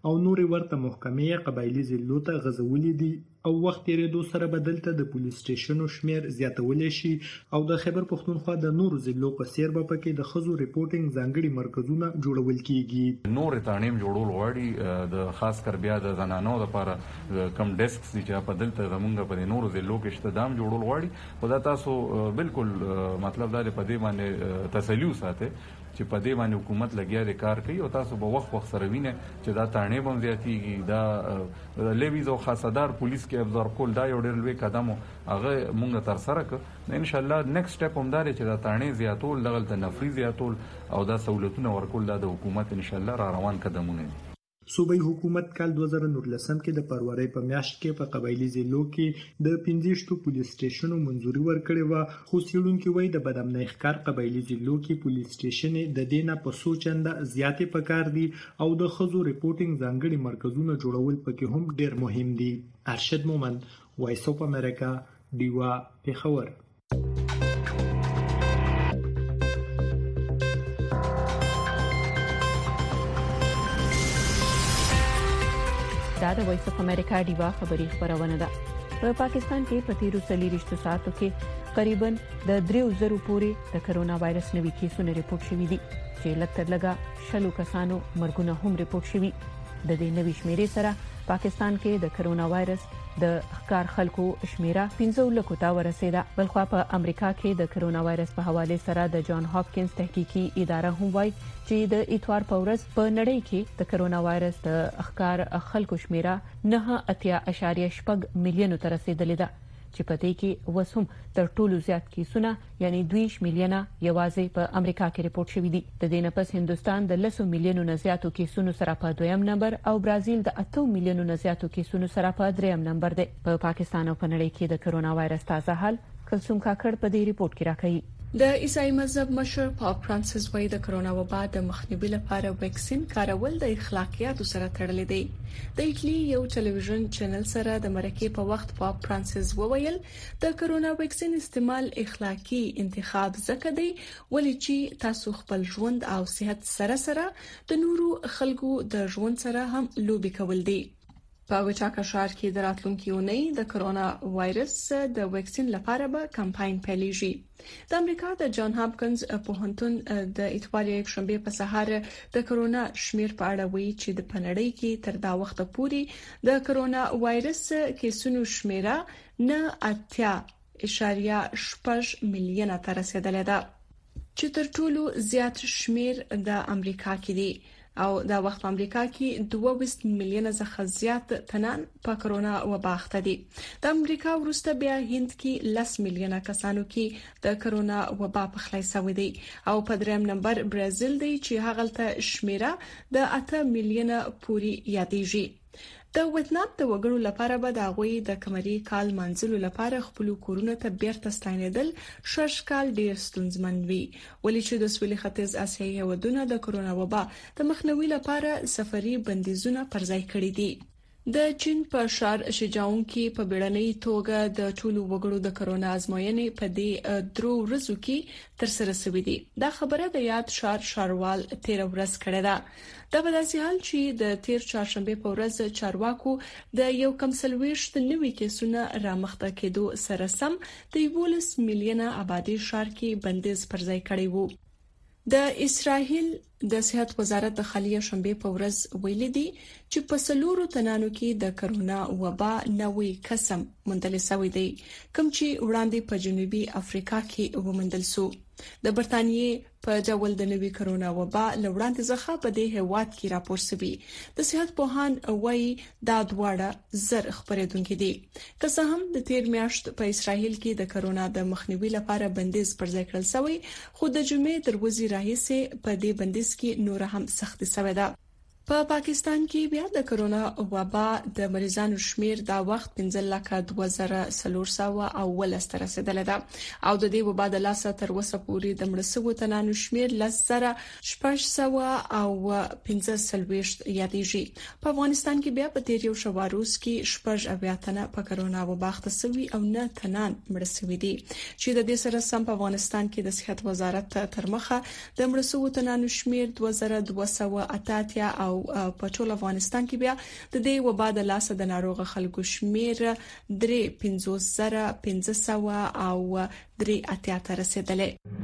او نورې ورته محکمې قبایلی ضلعو ته غځولې دي او وخت تیریدو سره بدلته د پولیس سټیشنو شمیر زیاتولی شي او د خیبر پښتونخوا د نورو ضلعو په څیر به پکې د ښځو ریپورټینګ ځانګړي مرکزونه جوړول کیږي. نورې تانیم جوړول غواړي د خاص کر بیا د زنانو لپاره کم ډیسکس چې په دلته زمونږ په نورو ضلعو کې شته دام جوړول غواړي. خو دا تاسو بالکل مطلب دا په دې باندې تسلی وساتئ چې په دې باندې حکومت لګیا دی کار کوي او تاسو به وخت وخت سره وینئ چې دا تانې بم زیاتیږي. دا لیویز او خاصدار پولیس کې ابزار کول دا یو ډېر لوی قدم هغه مونږ تر سره کړ. ان شاء الله نیکسټ سټپ هم دا چې دا تانې زیاتول دغه نفري زیاتول او دا سہولتونه ورکول دا د حکومت ان شاء الله را روان قدمونه دي. صوبایي حکومت کال دوه زره نولسم کې د فروری په میاشت کې په قبایلی ضلعو کې د پنځه پولیس سټیشنو منځوري ورکړې و، خو څېړونکي وایي د بدامنۍ ښکار قبایلی ضلعو کې پولیس سټیشن د دې نه په څو چنده زیاتې پکار دي او د ښځو ریپورټینګ ځانګړي مرکزونه جوړول پکې هم ډېر مهم دي. ارشد مومند، وایس اف امریکا، ډیوا، پېښور. دا د وایس اف امریکا ډیوا خبری خبرونه ده. په پاکستان کې په تیرو څلوېښتو ساعتو کې تقریبا د درې زره پورې د کرونا وایرس نوي کیسونه ریپورت شوي دي چې لکه لږه شلو کسانو مرګونه هم ریپورت شوي. د دې نوي شمیرې سره پاکستان کې د کرونا وایرس د ښکار خلکو شمیره پنځه لکو ته ورسیده. بلخو په امریکا کې د کرونا وایرس په حواله سره د جان هاپکینز تحقیقي اداره هم وایي چې د اتوار په ورځ په نړۍ کې د کرونا وایرس د ښکار خلکو شمیره نه اتیا اشاریه شپږ میلیونو ته رسیدلې ده چې په دې کې وسوم تر ټولو زیات کیسونه یعنی دوه میلیونه یوازې په امریکا کې ریپورت شوي دي. د دې نه پس هندستان د لسو میلیونو نه زیاتو کیسونو سره په دویم نمبر او برازیل د اته میلیونو نه زیاتو کیسونو سره په دریم نمبر دی. په پاکستان او په نړۍ کې د کرونا وایرس تازه حال کلثوم کاکړ په دې ریپورت کې راکړي. د عیسائی مذهب مشر پاپ فرانسیس وايي د کرونا وبا د مخنیوي لپاره ویکسین کارول د اخلاقیاتو سره تړلې دی. د ایټلی یو ټلویزیون چینل سره د مرکې په وخت پاپ فرانسیس وویل د کرونا ویکسین استعمال اخلاقی انتخاب زکه دی ولې چې تاسو خپل ژوند او صحت سره سره د نورو خلکو د ژوند سره هم لوبي کول دي. په وچاکا ښار کې د راتلونکي اونۍ د کرونا وایرس د ویکسین لپاره به کمپاین پیلېږي. د امریکا د جان هاپکینز پوهنتون د اتوار یک شنبه په سهار د کرونا شمیر په اړه وایي چې د پنړۍ کې تر دا وخت پورې د کرونا وایرس کیسونو شمیره نه اتیا اشاریه شپږ میلیونه ته رسیدلې ده چې تر ټولو زیات شمیر د امریکا کې دی او دا وخت په امریکا کې دوه ویشت میلیونه څخه زیات تنان په کرونا وبا اخته دي. د امریکا وروسته بیا هند کې لس میلیونه کسانو کې د کرونا وبا په خلای شوی دی او په دریم نمبر برازیل دی چې هغه ته شمیره د اته میلیونه پوري یادېږي. د ویتنام د وګړو لپاره به د غوي د کمري کال منځلو لپاره خپل کورونه ته بیرته ستنیدل شش کال ډیر ستونزمن وي ولې چې د سویلي ختیځ اسیایي هیوادونو د کرونا وبا د مخنیوي لپاره سفري بندیزونه پر ځای کړی دي. د چین په شهر شجاعون کې په بیړنۍ توګه د ټولو وګړو د کرونا ازموینې په دې درو ورځو کې تر سره شوې دي. دا خبره د یاد شهر شاروال تیر ورځ کړې ده. دا په داسې حال چې د تیر چهارشنبه په ورځ چارواکو د یو کم سلويشت نوي کیسونه رامخته کېدو سره سم د یولس میلیونه آبادی شهر کې بندیز پر ځای کړی وو. د اسرائیل د صحت وزارت د خلیه شنبه په ورځ ویلي دي چې په سلورو تنانو کې د کرونا وبا نوې قسم موندل شوی دی کوم چې وړاندې په جنوبي افریقا کې وموندل شو. د برتانیې په ډول د نوې کرونا وبا لوړاندې ځخه په دې هواد کې راپور شوی. د صحت پوهان وایي دا دواړه زر خبرېدونکو دي. که څه هم د تیر میاشت په اسرائیل کې د کرونا د مخنیوي لپاره بندیز پر ځای کړل شوی خو د جمعې تر ورځې راهیسې په دې بندیز کې نور هم سختي شوې ده. په پاکستان کې بیا د کرونا وبا د مریضانو شمیر دا وخت پنځه لکه دوه زره څلور سوه او ولس ته رسیدلې ده او د دې وبا د لاسه تر اوسه پورې د مړ شوو تنانو شمیر لس زره شپږ سوه او پنځه څلوېښت یادېږي. په افغانستان کې بیا په تیر یو شواروز کې شپږ اویا تنه په کرونا وبا اخته شوي او نه تنان مړ شوي دي چې د دې سره سم په افغانستان کې د صحت وزارت تر مخه د مړ شوو تنانو شمیر دوه زره دوه سوه اته اتیا او په ټول افغانستان کې بیا د دې وبا د لاسه د ناروغ خلکو شمیر درې پنځوس زره پنځه سوه او درې اتیا ته رسیدلې.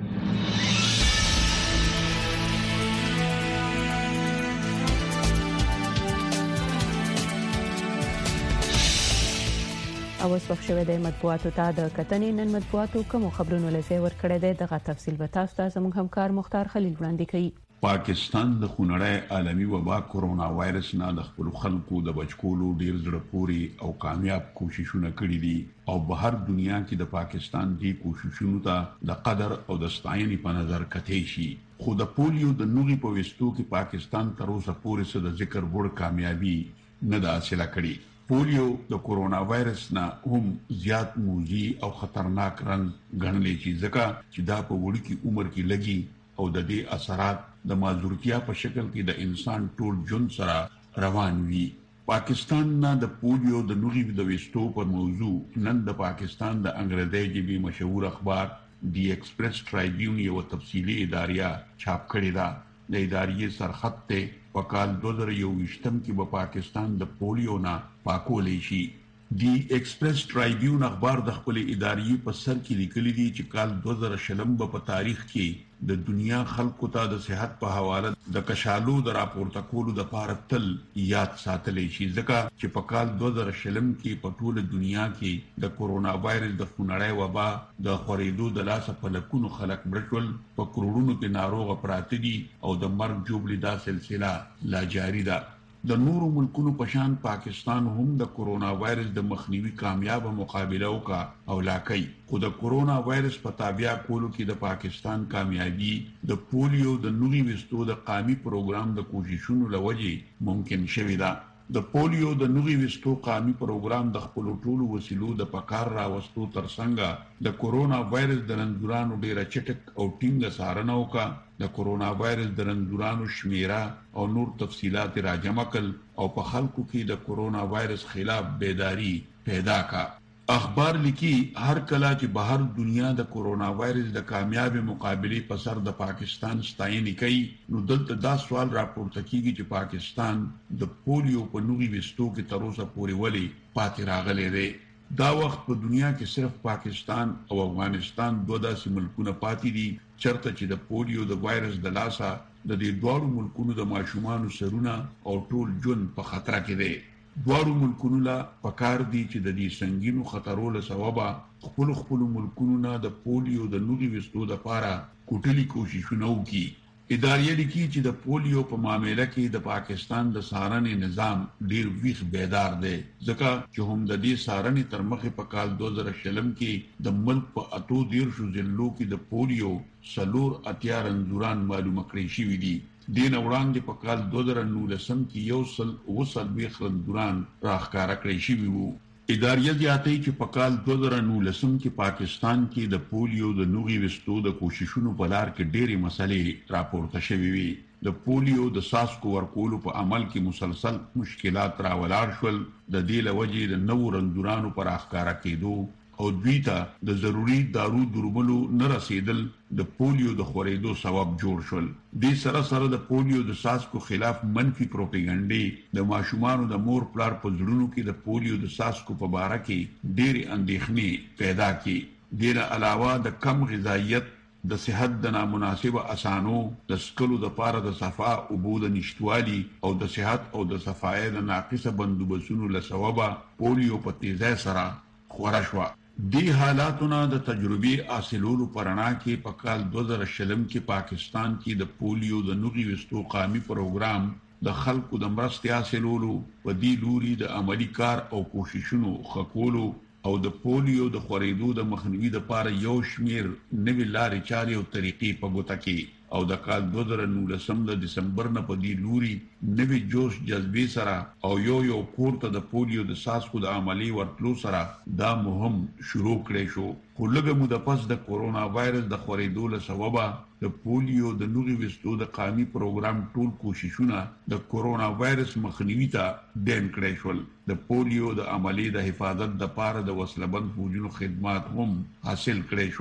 اوس وخت شوه د مطبوعاتو ته د کتنې نن مطبوعاتو کوم خبرونه لسی ور کړی دی دغه تفصیل به تاسو ته زموږ همکار مختار خلیل وړاندې کوي. پاکستان د خونړی عالمي وبا کورونا وایرس نه د خپل خلکو د بچکولو ډیر زړه پوري او کامیاب کوششونه کړي دي او بهر دنیا کې د پاکستان دی کوششونو ته د قدر او د ستاینې په نظر کتې شي. خو د پولیو د نوغي په وستو کې پاکستان تر اوسه پورې څه د ذکر وړ کامیابی نه ده حاصله کړې. پولیو د کورونا وایرس نه هم زیات موذي او خطرناک رنګ ګڼل شي ځکه چې دا په وړوکي عمر کې لګي او د دې اثرات د مازورتیا په شکل کې د انسان ټول ژوند سره روان وي. پاکستان نه د پولیو د نوغي د وستو پر موضوع نن د پاکستان د انګریزي ژبې مشهور اخبار دی ایکسپریس ټرایبیون یو تفصیلی اداریه چاپ کړی دا. د اداریې سرخط ته په کال دوه زره یوویشتم کې په پاکستان د پولیو نه پاکولې شي. دی ایکسپریس ټرایبیون اخبار د خپل اداریې په سر کې لیکلي دي چې کال دوه زره شلم په تاریخ کې د دنیا خلکو ته د صحت په حواله د کشالو د راپورته کولو د لپاره تل یاد ساتلې شي ځکه چې په کال دوه زره شلم کې په ټول دنیا کې د کورونا وایرس د خونړی وبا د خورېدو د لاسه په لکونو خلک برټول په کروڑونو کې ناروغ پراته دي او د مرګ جوړې دا سلسله لا جاری ده. د نورو ملکونو پشان پاکستان هم د کورونا وایرس د مخنیوي کامیاب مقابله وکړه او لاکۍ. خو د کورونا وایرس په تابع کولو کې د پاکستان کامیابی د پولیو د نوغي وستو د قومي پروګرام د کوششونو لوجې ممکن شوې ده. د پولیو د نوغي وستو قومي پروګرام د خپل ټولو وسیلو د پکار راوستو ترڅنګ د کورونا وایرس د رنځورانو ډیره چټک او ټینګه څارنه وکړه. د کورونا وایرس د رنځورانو شمیره او نور تفصيلات راجمع کړل او په خلکو کې د کورونا وایرس خلاف بیداری پیدا کا. اخبار لیکي هر کله چې بهر دنیا د کورونا وایرس د کامیاب مقابله په سر د پاکستان ستاینې کوي نو دلته دا سوال راپورته کیږي چې پاکستان د پولیو په نوغي وستو کې تر اوسه پورې ولې پاتې راغلی دی. دا وخت په دنیا کې صرف پاکستان او افغانستان دوه داسې ملکونه پاتې دي چرته چې د پولیو د وایرس د لاسه د دې دوه ملکونو د ماشومان سرونه او ټول ژوند په خطر کې دي. دوه ملکونو لا پکار دي چې د دې سنگینو خطرونو له سببه خپل خپل ملکونو نه د پولیو د نوغي وستو لپاره کوټلي کوششونه وکړي. ادارې لیکي چې د پولیو په معاملې کې د پاکستان د سارنې نظام ډیر ویښ بیدار دی ځکه چې هم د دې سارنې تر مخه په کال دوه زره شلم کې د ملک په اتو دیرشو ضلعو کې د پولیو سلور اتیا رنځوران معلومه کړی شوي دي. دین وړاندې په کال دوه زره نولسم کې یو سل وسل ویښ رنځوران راښکاره کړی شوي وو. ادارې زیاتې چې په کال دوه زره نولسم کې پاکستان کې د پولیو د نوغي وستو د کوششونو په لار کې ډېرې مسلې راپورته شوې وي. د پولیو د ساسکو ورکولو په عمل کې مسلسل مشکلات راولاړ شول د دې لوجې د نوو رنځورانو پر راښکاره کېدو او دوی ته د ضروري دارو درملو نه رسیدل د پولیو د خورېدو سبب جوړ شول. دې سره سره د پولیو د ساسکو خلاف منفي پروپاګاندا د ماشومانو د مور پلار په زړونو کې د پولیو د ساسکو په باره کې ډېرې اندېښنې پیدا کړې. دې علاوه د کم غذایت د صحت د نامناسب اسانو د سکلو د پاره د صفا او بود نشټوالي او د صحت او د صفای د ناقصه بندوبسونو له سببه پولیو په تیزه سره خورا شو. دی حالاتونه د تجربې حاصلولو پرانا کې په کال دوه زره شلم کې پاکستان کې د پولیو د نوغي وستو قومي پروګرام د خلکو د مرستې حاصلولو په دې لوري د عملی کار او کوششونو خکولو او د پولیو د خورېدو د مخنیوي لپاره یو شمیر نوې لارې چارې او طریقې په ګوته کې او د کال دوه زره نولسم د دسمبر نه په دې لوري نوې جوش جذبې سره او یو یو کور ته د پولیو د ساسکو د عملی ورتلو سره دا مهم شروع کړی شو. خو لږه موده پس د کورونا وایرس د خورېدو له سببه د پولیو د نوغي وستو د قومي پروګرام ټول کوششونه د کورونا وایرس مخنیوي ته ډین کړی شول. د پولیو د عملی د حفاظت د پاره د وسلبند فوجونو خدمات هم حاصل کړی شول.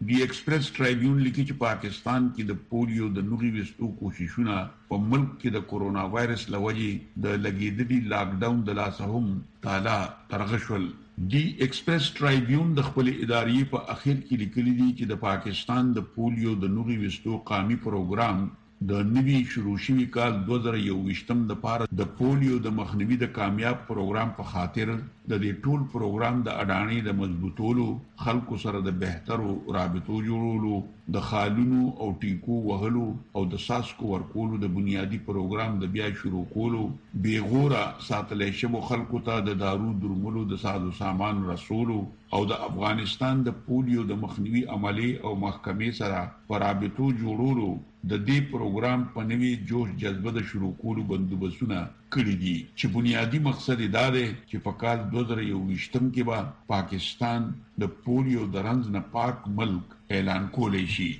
دی ایکسپریس ټرایبیون لیکي چې پاکستان کې د پولیو د نوغي وستو کوششونه په ملک کې د کورونا وایرس لوجي د لګیدلي لاک ډاون د لاسه هم تعالی ترغشول. دی ایکسپریس ټرایبیون د خپل ادارې په اخر کې لیکلي دي چې د پاکستان د پولیو د نوغي وستو قومي پروګرام د نوي شروع شوي کال دوه زره یوویشتم د پاره د پولیو د مخنیوي د کامیاب پروګرام په خاطر د دې ټول پروګرام د اډانې د مضبوطولو، خلکو سره د بهترو رابطو جوړولو، د خالونو او ټیکو وهلو او د ساسکو ورکولو د بنیادی پروګرام د بیا شروع کولو، بیغوره ساتلې شوو خلکو ته د دارو درملو د سازو سامان رسولو او د افغانستان د پولیو د مخنیوي عملی او محکمې سره پر رابطو جوړولو د دې پروګرام په نوي جوش جذبه د شروع کولو بندوبستونه کړی دي چې بنیادی مقصد دا دی چې په کال دوه زره یوویشتم کې به پاکستان د پولیو د رنځ نه پاک ملک اعلان کولی شي.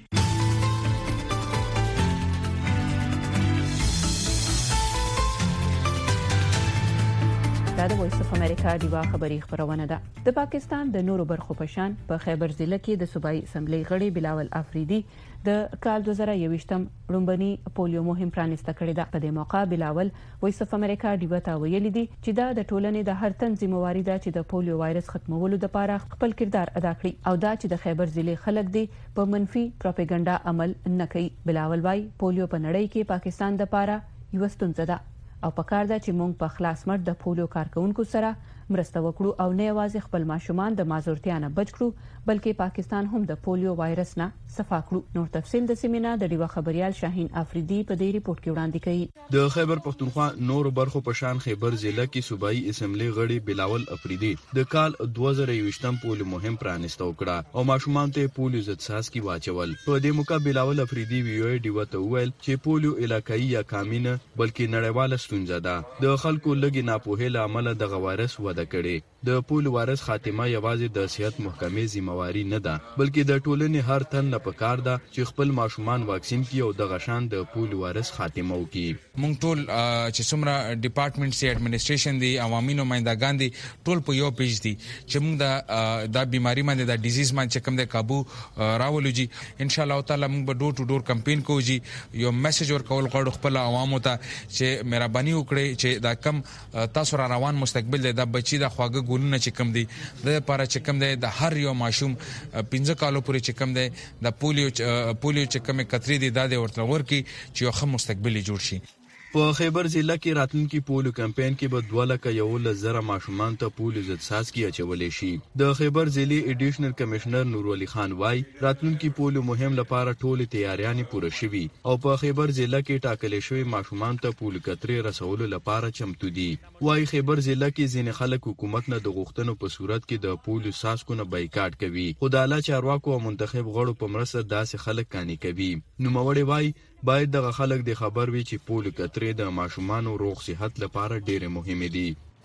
دا د وایس اف امریکا دیوا خبری خبرونه ده. د پاکستان د نورو برخو په شان په خیبر ضلع کې د صوبایي اسمبلی غړي بلاول افریدي د کال دوه زره یوویشتم رومبني پولیو مهم پرانسته کړې ده. په دې موقع بلاول وایس اف امریکا دیوا ته ویلي دي چې دا د ټولنې د هر تن ذمہواری ده چې د پولیو وایرس ختمولو لپاره خپل کردار ادا کړي او دا چې د خیبر ضلع خلک دي په منفي پروپاګاندا عمل نه کوي. بلاول وايي پولیو په نړۍ کې پاکستان د لپاره یو ستونزه ده او پکار ده چې موږ په خلاص مړ د پولیو کارکونکو سره مرسته وکړو او نه یوازې خپل ماشومان د مازورتیا نه بچ کړو بلکې پاکستان هم د پولیو وایرس نه صفا کړو. نور تفصیل د سیمینار د ډیوا خبريال شاهین افریدي په دې ریپورت کې وړاندې کړي. د خیبر پختونخوا نور برخو په شان خیبر ضلع کې صوبایي اسمبلی غړي بلاول افریدي د کال دوه زره یوویشتم پولیو مهم پرانسته وکړه او ماشومان ته پولیو ضد څاڅکي واچول. په دې موقع بلاول افریدي ویو ډیوا ته وویل چې پولیو علاقايي یا کامینه بلکې نړیواله ستونزه ده. د خلکو لګي ناپوهه لامل د وایرس وده کړي. د پولیو وایرس خاتمه یوازې د صحت محکمې ذمہواری نه ده بلکې د ټولنې هر تن نه پکار ده چې خپل ماشومان واکسین کړي او د غشان د پولیو وایرس خاتمه وکړي. مونږ ټول چې څومره ډپارټمنټ سي اډمنسټریشن دي عوامي نمائندګان دي ټول په یو پیج دي چې مونږ د د بیماری باندې د ډیزیز باندې کوم د قابو راولو جی ان شاء الله تعالی مونږ به ډور ټو ډور کمپاین کوو جی یو میسج ورکول غواړو خپل عوامو ته چې مهرباني وکړي چې دا کم تاسو را روان مستقبل د بچی د خواږه ګولونه چې کم دي د لپاره چې کم دی د هر یو ماشوم پنځه کالو پورې چې کم دی د پولیو پولیو چې کم کتري دي د ورته ورکی چې یو ښه مستقبل جوړ شي. په خیبر ضلع کې راتلونکي پولیو کمپاین کې به دوه لکه یو لزره ماشومان ته پولیو ضد څاڅکي اچولې شي. د خیبر ضلع ایډیشنل کمشنر نور علي خان وايي راتلونکي پولیو مهم لپاره ټول تیاریاں پوره شوي او په خیبر ضلع کې ټاکلې شوی ماشومان ته پولیو کتري رسولو لپاره چمتو دي. وايي خیبر ضلع کې ځینې خلک حکومت نه د غوښتنو په صورت کې د پولیو څاڅکو نه بایکاټ کوي. خدای چارواکو او منتخب غړو په مرسته داسې خلک کاني کوي. نوموړی وايي باید دغه خلک د خبر وي چې پولیو کتري د ماشومانو روغ صحت لپاره ډېر مهمه دي.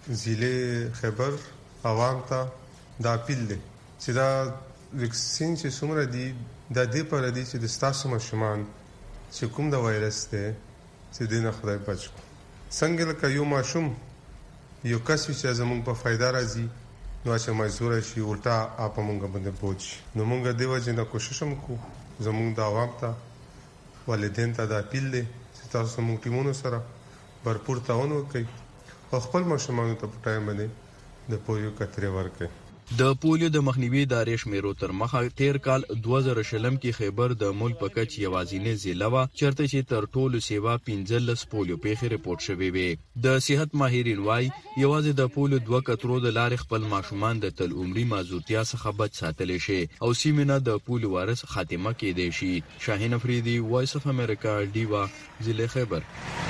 ضلع خیبر عوام ته دا اپیل دی چې دا ویکسین چې څومره دي د دې پر دي چې د ستاسو ماشومان چې کوم د وایرس دی چې د نه خدای بچ څنګه لکه یو ماشوم یو کس چې زموږ په فایده راځي نو چې مزور شي الټا اپ موږ باندې بوج نو موږ د وجه نه کوشش وکړو زموږ د عوام ته والدین ته دا اپیل دی چې تاسو موږ ټیمونو سره भरपूर تعاون وکړي او خپل ماشومان ته په ټایم باندې د پولیو کترې ورکړي. د پولیو د مخنیوي ادارې شمیرو تر مخه تیر کال دوه زره شلم کې خیبر د ملک په کچ یوازینی ضلع وا چرته چې تر ټولو سیوا پنځلس پولیو پیښې رپورټ شوې وي. د صحت ماهرین وايي یوازې د پولیو دوه کترو د لارې خپل ماشومان د تل عمري مازورتیا څخه بچ ساتلی شي او سیمه د پولیو وایرس خاتمه کېدای شي. شاهین افریدي وایس اف امریکا ډیوا ضلع خیبر.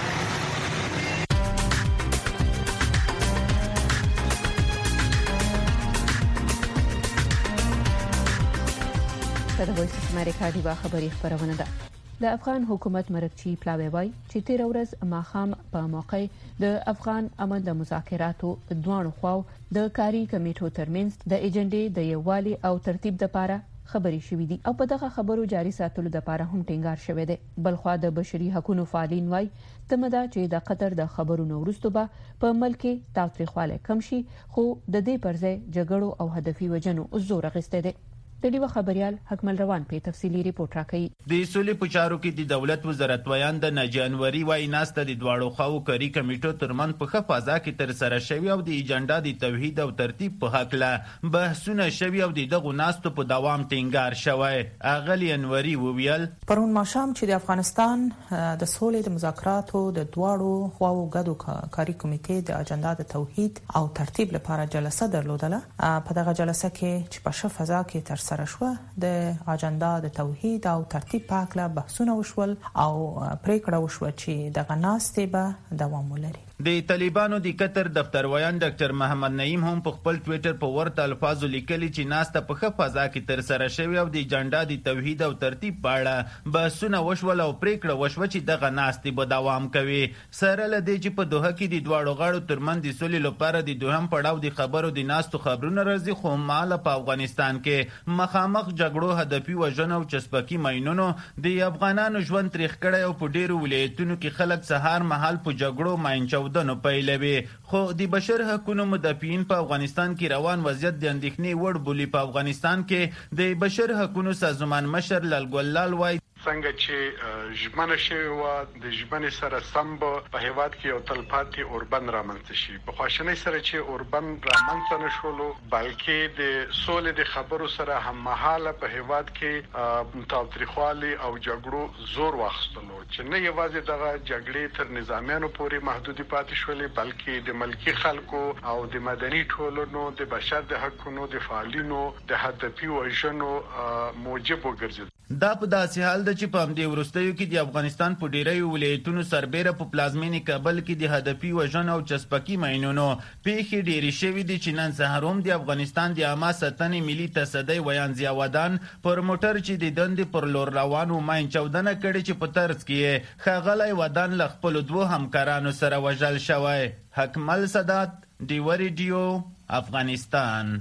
د وایس اف امریکا دیوا خبری خبرونه ده. د افغان حکومت مرکچی پلاوی وای چې تیر ورځ ماخام په موقع د افغان امن د مذاکراتو دوه خواو د کاری کمیټو ترمنځ د ایجنډې د یووالي او ترتیب لپاره خبري شوې دي او په دغه خبرو جاري ساتلو لپاره هم ټینګار شوی دی. بلخوا د بشري حقوقو فعالین وای تمدا چې د قطر د خبرونو وروسته به په ملک تاوتریخواله کم شي خو د دې پرځای جګړو او هدفي وجنو زور غسته دي. د ډیوه خبريال حکمل روان په تفصيلي ریپورت راکړي. د سولې په چارو کې د دولت وزارت ویان د نجانوري وای ناسته د دواړو خواو کری کمیټو ترمن په خفازه کې تر سره شوی او د ایجنډا د توحید او ترتیب په حق له بحثونه شوی او د دغه ناستو په دوام ټینګار شوی. اغلی انوري وویل پرون ماشام چې د افغانستان د سولې د مذاکراتو د دواړو خواو غدو کاری کمیټې د اجنډا د توحید او ترتیب لپاره جلسه درلودله. په دغه جلسه کې چې په شفافه کې تر سره شو د اجنډا د توحید او ترتیب په اړه بحثونه وشول او پریکړه وشوه چې دغه ناستې به دوام ولري. د طالبانو د قطر دفتر ویان ډاکټر محمد نعیم هم په خپل ټوئیټر په ورته الفاظو لیکلي چې ناسته په ښه فضا کې تر سره شوې او د اجنډا د توحید او ترتیب په اړه بحثونه وشول او پریکړه وشوه چې دغه ناستې به دوام کوي. سره له دې چې په دوحه کې د دواړو غاړو ترمنځ د سولې لپاره د دوهم پړاو د خبرو د ناستو خبرونه راځي، خو ماله په افغانستان کې مخامخ جګړو هدفي وژنه او چسپکي ماینونو د افغانانو ژوند تریخ کړی او په ډیرو ولایتونو کې خلک سهار مهال په جګړو ماینچو دنو پیلوي. خو د بشر حقوقو مدافعین په افغانستان کې روان وضعیت د اندېښنې وړ بولي. په افغانستان کې د بشر حقوقو سازمان مشر لالګلال وای څنګه چې ژمنه شوی و د ژمنې سره سم په هیواد کې یو تلپاتې اوربند رامنځته شي. په خواشنۍ سره چې اوربند رامنځته نشولو بلکې د سولې د خبرو سره هم مهاله په هیواد کې تاوتریخوالي او جګړو زور واخیستلو چې نه یوازې دغه جګړې تر نظامیانو پورې محدودي پاتې شولې بلکې د ملکی خلکو او د مدني ټولنو د بشر د حقوقو د فعالینو د هدفي وژنو موجب وګرځید. دا په داسې حال ده چې په همدې وروستیو کې د افغانستان په ډیریو ولایتونو سربیره په پلازمینې کابل کې د هدفي وژنو او چسپکي ماینونو پیښې ډېرې شوې دي چې نن سهار هم د افغانستان د عامه ساتنې ملي تصدۍ ویان ضیاءالدین پر موټر چې د دندې پر لور روان و ماین چاودنه کړې چې په طرز کې ښاغلی ودان له خپلو دوو همکارانو سره وژل شوی. حکمل سادات، ډیوه ریډیو، افغانستان.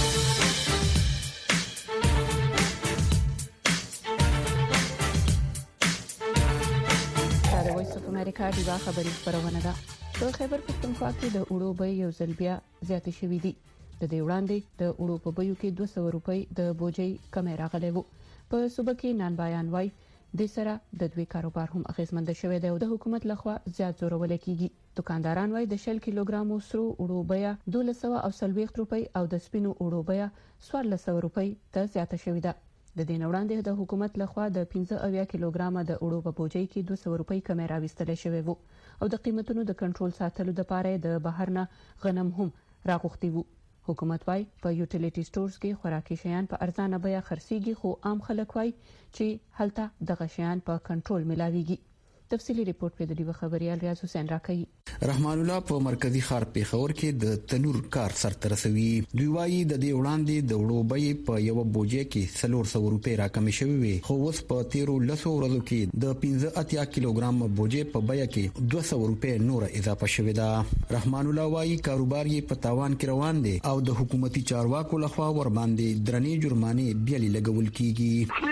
امریکا ډیوا خبري خبرونه ده. په خیبر پښتونخوا کې د اوړو بیې یو ځل بیا زیاتې شوې دي. د دې وړاندې د اوړو په بیو کې دوه سوه روپۍ د بوجۍ کمې راغلې وو. په صوبه کې نن بیان وای د سره د دوی کاروبار هم اغیزمند شوی دی او د حکومت لخوا زیات زورول کیږي. دکانداران وای د شل کیلوګرامو سرو اوړو بیه دوه سوه او څلوېښت روپۍ او د سپینو اوړو بیه څوارلس سوه روپۍ ته زیاته شوې ده. د دې وړاندې د حکومت لخوا د پنځه اویا کیلوګرامه د اوړو په بوجۍ کې دوه سوه روپۍ کمې راوستل شوې وو او د قیمتونو د کنټرول ساتلو لپاره د بهر نه غنم هم راغوښتي وو. حکومت وايي په یوټیلیټي سټورز کې خوراکي شیان په ارزانه بیه خرڅيږي، خو عام خلک وايي چې هلته دغه شیان په کنټرول ملاويږي. تفصيلي ریپورت په دې خبريال ریاض حسین راکړي. رحمان الله په مرکزی ښار پیښور کې د تنور کار سرته رسوي. دوی وايي د دې وړاندې د وړو بیې په یو بوجه کې څلور سوه روپۍ راکمې شوې وي، خو اوس په تیرو لسو ورځو کې د پنځه اتیا کیلوګرام بوجه په بیه کې دوه سوه روپۍ نور اضافه شوې ده. رحمان الله وايي کاروبار یې په تاوان کې روان دي او د حکومتي چارواکو لخوا ور باندې درنې جرمانې بیل لګول کیږي.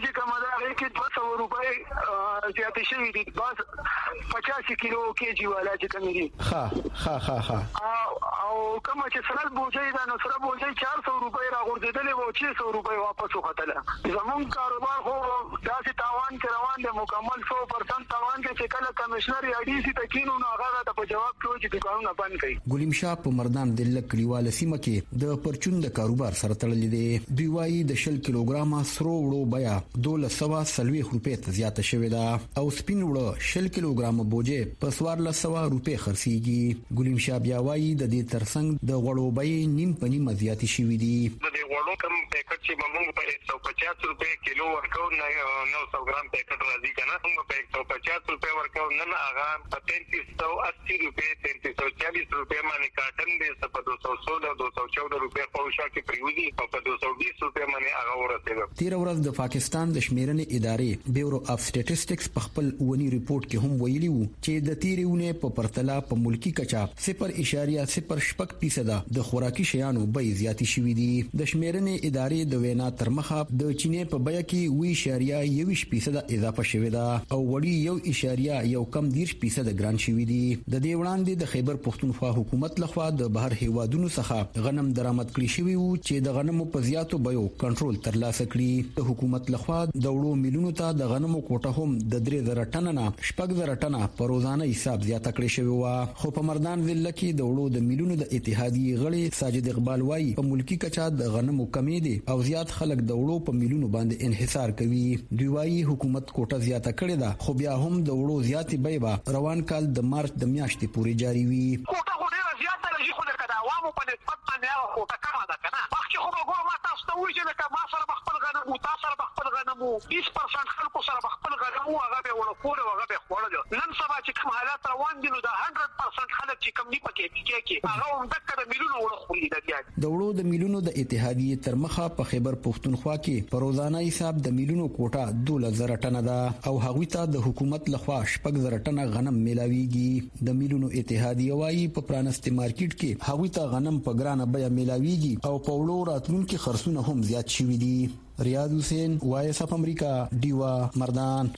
دوه سوه روپۍ زیاتې شوې دي. بس پچاس کیلو کېجی والا چې کوم دي ها ها ها ها او کوم چې سره بوجي دا نو سره بوجي چار سوه روپۍ راغورځېدلې وو چې سوه روپۍ واپس وختله. زمون کاروبار خو داسې تاوان کې روان دی، مکمل سو پرسنټ تاوان کې چې کله کمشنر یا ډي سي تکینو نو هغه ته په جواب کې چې دکانونه بند کړي. ګلیم شاه په مردان د لکړیواله سیمه کې د پرچون د کاروبار سره تړلې دي. دوی وايي د شل کیلوګرامه سرو وړو بیه دوه سوه څلوېښت روپۍ ته زیاته شوې ده او سپین وړو شل کیلوګرامه بوجه په څوارلس سوه روپۍ خرڅيږي. ګلیم شاه بیا وايي د دې ترڅنګ د غوړو بیې نیم په نیمه زیاتې شوې دي. د دې غوړو کم پیکټ چې موږ په یک سوه پچاس روپۍ کیلو ورکو نو سو ګرام پیکټ راځي کنه، موږ په یک سوه پچاس روپۍ ورکو نن هغه په تینتیس سوه اسی روپۍ تینتیس سوه چالیس روپۍ باندې کاټن دې په دو سوه سولہ دو سوه چودہ روپۍ په شا کې پریوزي او په دو سوه بیس روپۍ باندې هغه ورسېږي. تیر ورځ د پاکستان د شمیرنې ادارې بیورو اف سټیټسټکس په خپل ونی ریپورت کې هم ویلي وو چې د تیرېونه په پرتله په ملکی کچا صفر اشاریه صفر شپږ فیصد د خوراکي شیانو بیې زیاتې شوې دي. د شمیرنې ادارې د وینا تر مخه د چینې په بیه کې وی اشاریه یو فیصد اضافه شوې ده او وړي یو اشاریه یو کم دیرش فیصد ګران شوې دي. د دې وړاندې د خیبر پښتونخوا حکومت لخوا د بهر هیوادونو څخه غنم درآمد کړي شوی وو چې د غنمو په زیاتو بیو کنټرول ترلاسه کړي. د حکومت لخوا د وړو میلونو ته د غنمو کوټه هم د درې زره ټنه نه شپږ زره ټنه په روزانه حساب زیاته کړې شوی و. خو په مردان ضلع کې د وړو د میلونو د اتحادیې غړي ساجد اقبال وايي په ملکی کچا د غنمو کمی دي او زیات خلک د وړو په میلونو باندې انحصار کوي. دوی وايي حکومت کوټه زیاته کړې ده خو بیا هم د وړو زیاتې بیه روان کال د مارچ د میاشتې پورې جاری وي. کوټه خو ډیره زیاته لږی خو لکه د عوامو په نسبت باندې هغه کوټه کمه ده که نه. مخکې خو به ګوره ما تاسو ته وایي چې لکه ما سره به خپل غنم و تا سره به خپل غنم و بیس پرسنټ خلکو سره به خپل غنم و هغه به یې ورکول او هغه به یې خوړلو. نن سبا چې کوم حالات روان دي نو د هنډرډ پرسنټ خلک چې کوم دي په کیفیت کې هغه همدکه د میلیونو وړو خوري ده. بیا د وړو د میلیونو د اتحادیې تر مخه په خیبر پښتونخوا کې په روزانه حساب د میلیونو کوټه دولس زره ټنه ده او هغوی ته د حکومت لخوا شپږ زره ټنه غنم میلاویږي. د میلیونو اتحادیې وايي په پرانستي مارکیټ کې هغوی ته غنم په ګرانه بیه میلاویږي او په وړو راتلونکي خرڅونه هم زیات شوي دي. ریاض حسین وایس اف امریکا دیوا مردان.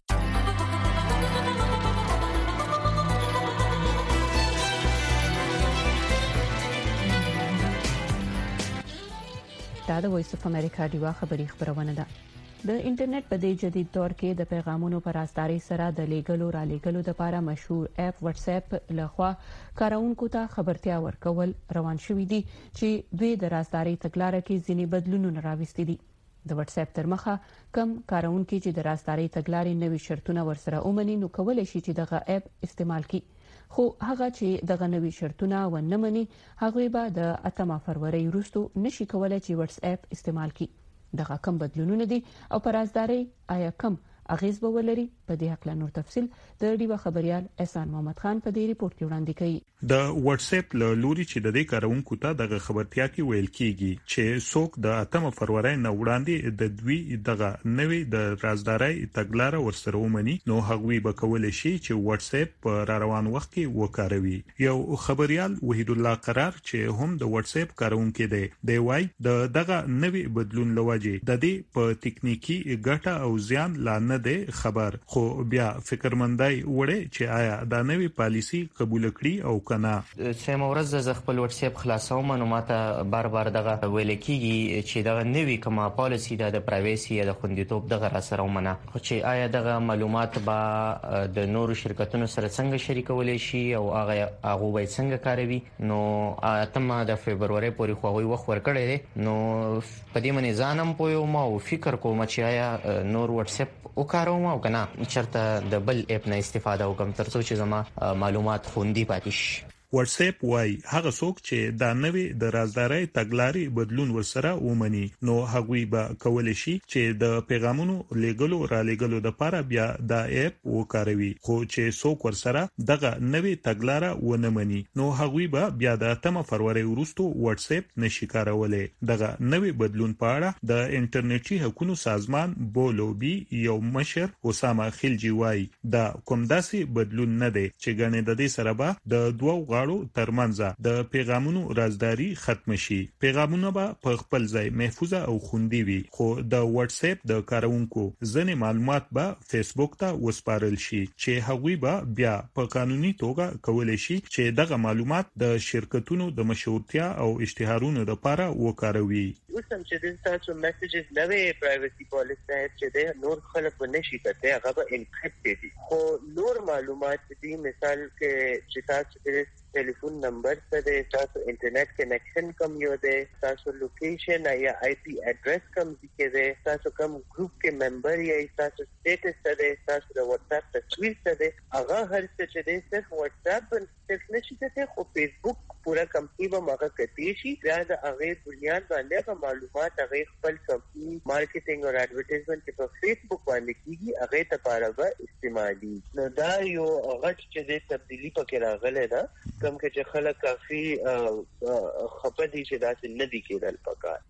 دا د وایس اف امریکا دیوا خبری خبرونه ده. د انټرنیټ په دې جدید دور کې د پیغامونو پر راستاري سره د لیګلو را لیګلو لپاره مشهور اپ واتس اپ لخوا کارونکو ته خبرتیا ورکول روان شوې دي چې دوی د راستاري تګلارې کې ځینې بدلونونه راوستي دي. د واتس اپ تر مخه کم کارونکو چې د راستاري تګلارې نوي شرطونه ورسره اومني نو کولای شي چې دغه اپ استعمال کړي. خو هغه چې دغه نوي شرطونه ونه مني هغه به د اتمه فروری وروسته نشي کولای چې واتس اپ استعمال کړي. دغه کم بدلونونه دي او پر رازداري آیا کم اغیز به ولري په دې حق لا نور تفصيل د ډیوه خبريال احسان محمد خان په دې ریپورت کې وړاندې کړي. د واتس اپ له لوري چې د دې کارونکو ته دغه خبرتیا کې ویل کیږي چې څوک د اتمه فروری نه وړاندې د دوی دغه نوې د رازداري تګلارې ورسره ومني نو هغوی به کولای شي چې واتس اپ په را روان وخت کې وکاروي. یو خبريال وحید الله قرار چې هم د واتس اپ کارونکو دی دی وای د دغه نوې بدلون لوجه د دې په ټکنیکی ګټه او زیان لا نه دی خبر خو بیا فکرمندای وړي چې آیا دا نوې پالیسی قبول کړي او کنه. سم ورځ ز خپل واتس اپ خلاصوم نو ماته بار بار دغه ویل کیږي چې دغه نوې کومه پالیسی د پرایویسي یا د خوندیتوب دغه را سره ومنه خو چې آیا دغه معلومات به د نورو شرکتونو سره څنګه شریکول شي او هغه هغه وای څنګه کاروي. نو اتمه د فبرवरी پورې خو وي وخت ورکړی دی نو په دې منځ ځانم پویوم او فکر کوم چې آیا نور واتس اپ وکاروم او کنه چرته د بل اپ نه استفاده وکم ترڅو چې زما معلومات خوندي پاتې شي. واتس اپ وای هغه څوک چې دا نوې د رازداري تګلارې بدلون ورسره ومني نو هغوی به کولای شي چې د پیغامونو لیګلو را لیګلو د لپاره بیا دا اپ وکاروي خو چې څوک ورسره دغه نوې تګلارې ونه مني نو هغوی به بیا د اتمه فروری وروسته واتس اپ نشي کارولای. دغه نوې بدلون په اړه د انټرنیټي حقوقو سازمان بولوبي یو مشر اسامه خلجی وای دا کوم داسې بدلون نه دی چې ګڼې د دې سره به د دوه ترمنځ د پیغامونو رازداري ختم شي. پیغامونه به په خپل ځای محفوظ او خوندي وي خو د واتس اپ د کارونکو ځینې معلومات به فیسبوک ته وسپارل شي چې هغوی به بیا په قانوني توګه کولای شي چې دغه معلومات د شرکتونو د مشهورتیا او اشتهارونو لپاره وکاروي. اوس هم چې د تاسو میسجز نوې پرایویسي پالیسي چې د نور خلک نشي کته هغه به انکریپټ دي خو نور معلومات دي مثال کې چې تاسو ټلیفون نمبر څه تاسو انټرنیټ کنیکشن کوم یو دی تاسو لوکیشن یا آی پی ایڈریس کوم څه دی تاسو کوم ګروپ کې ممبر یا تاسو سټیټس څه دی تاسو د واتس اپ تصویر څه دی هغه هر څه چې دی صرف واتس اپ صرف نشي ته خو فیسبوک پورا کمپنی به ماګه کتی شي دا د هغه بنیاد باندې معلومات هغه خپل کمپنی مارکیټینګ او ایڈورټایزمنت کې په فیسبوک باندې کیږي هغه ته لپاره به استعمالي. نو دا یو هغه چې د تبدیلی پکې راغله ده کوم کې چې خلک کافي خپه دي چې داسې نه دي کېدل پکار.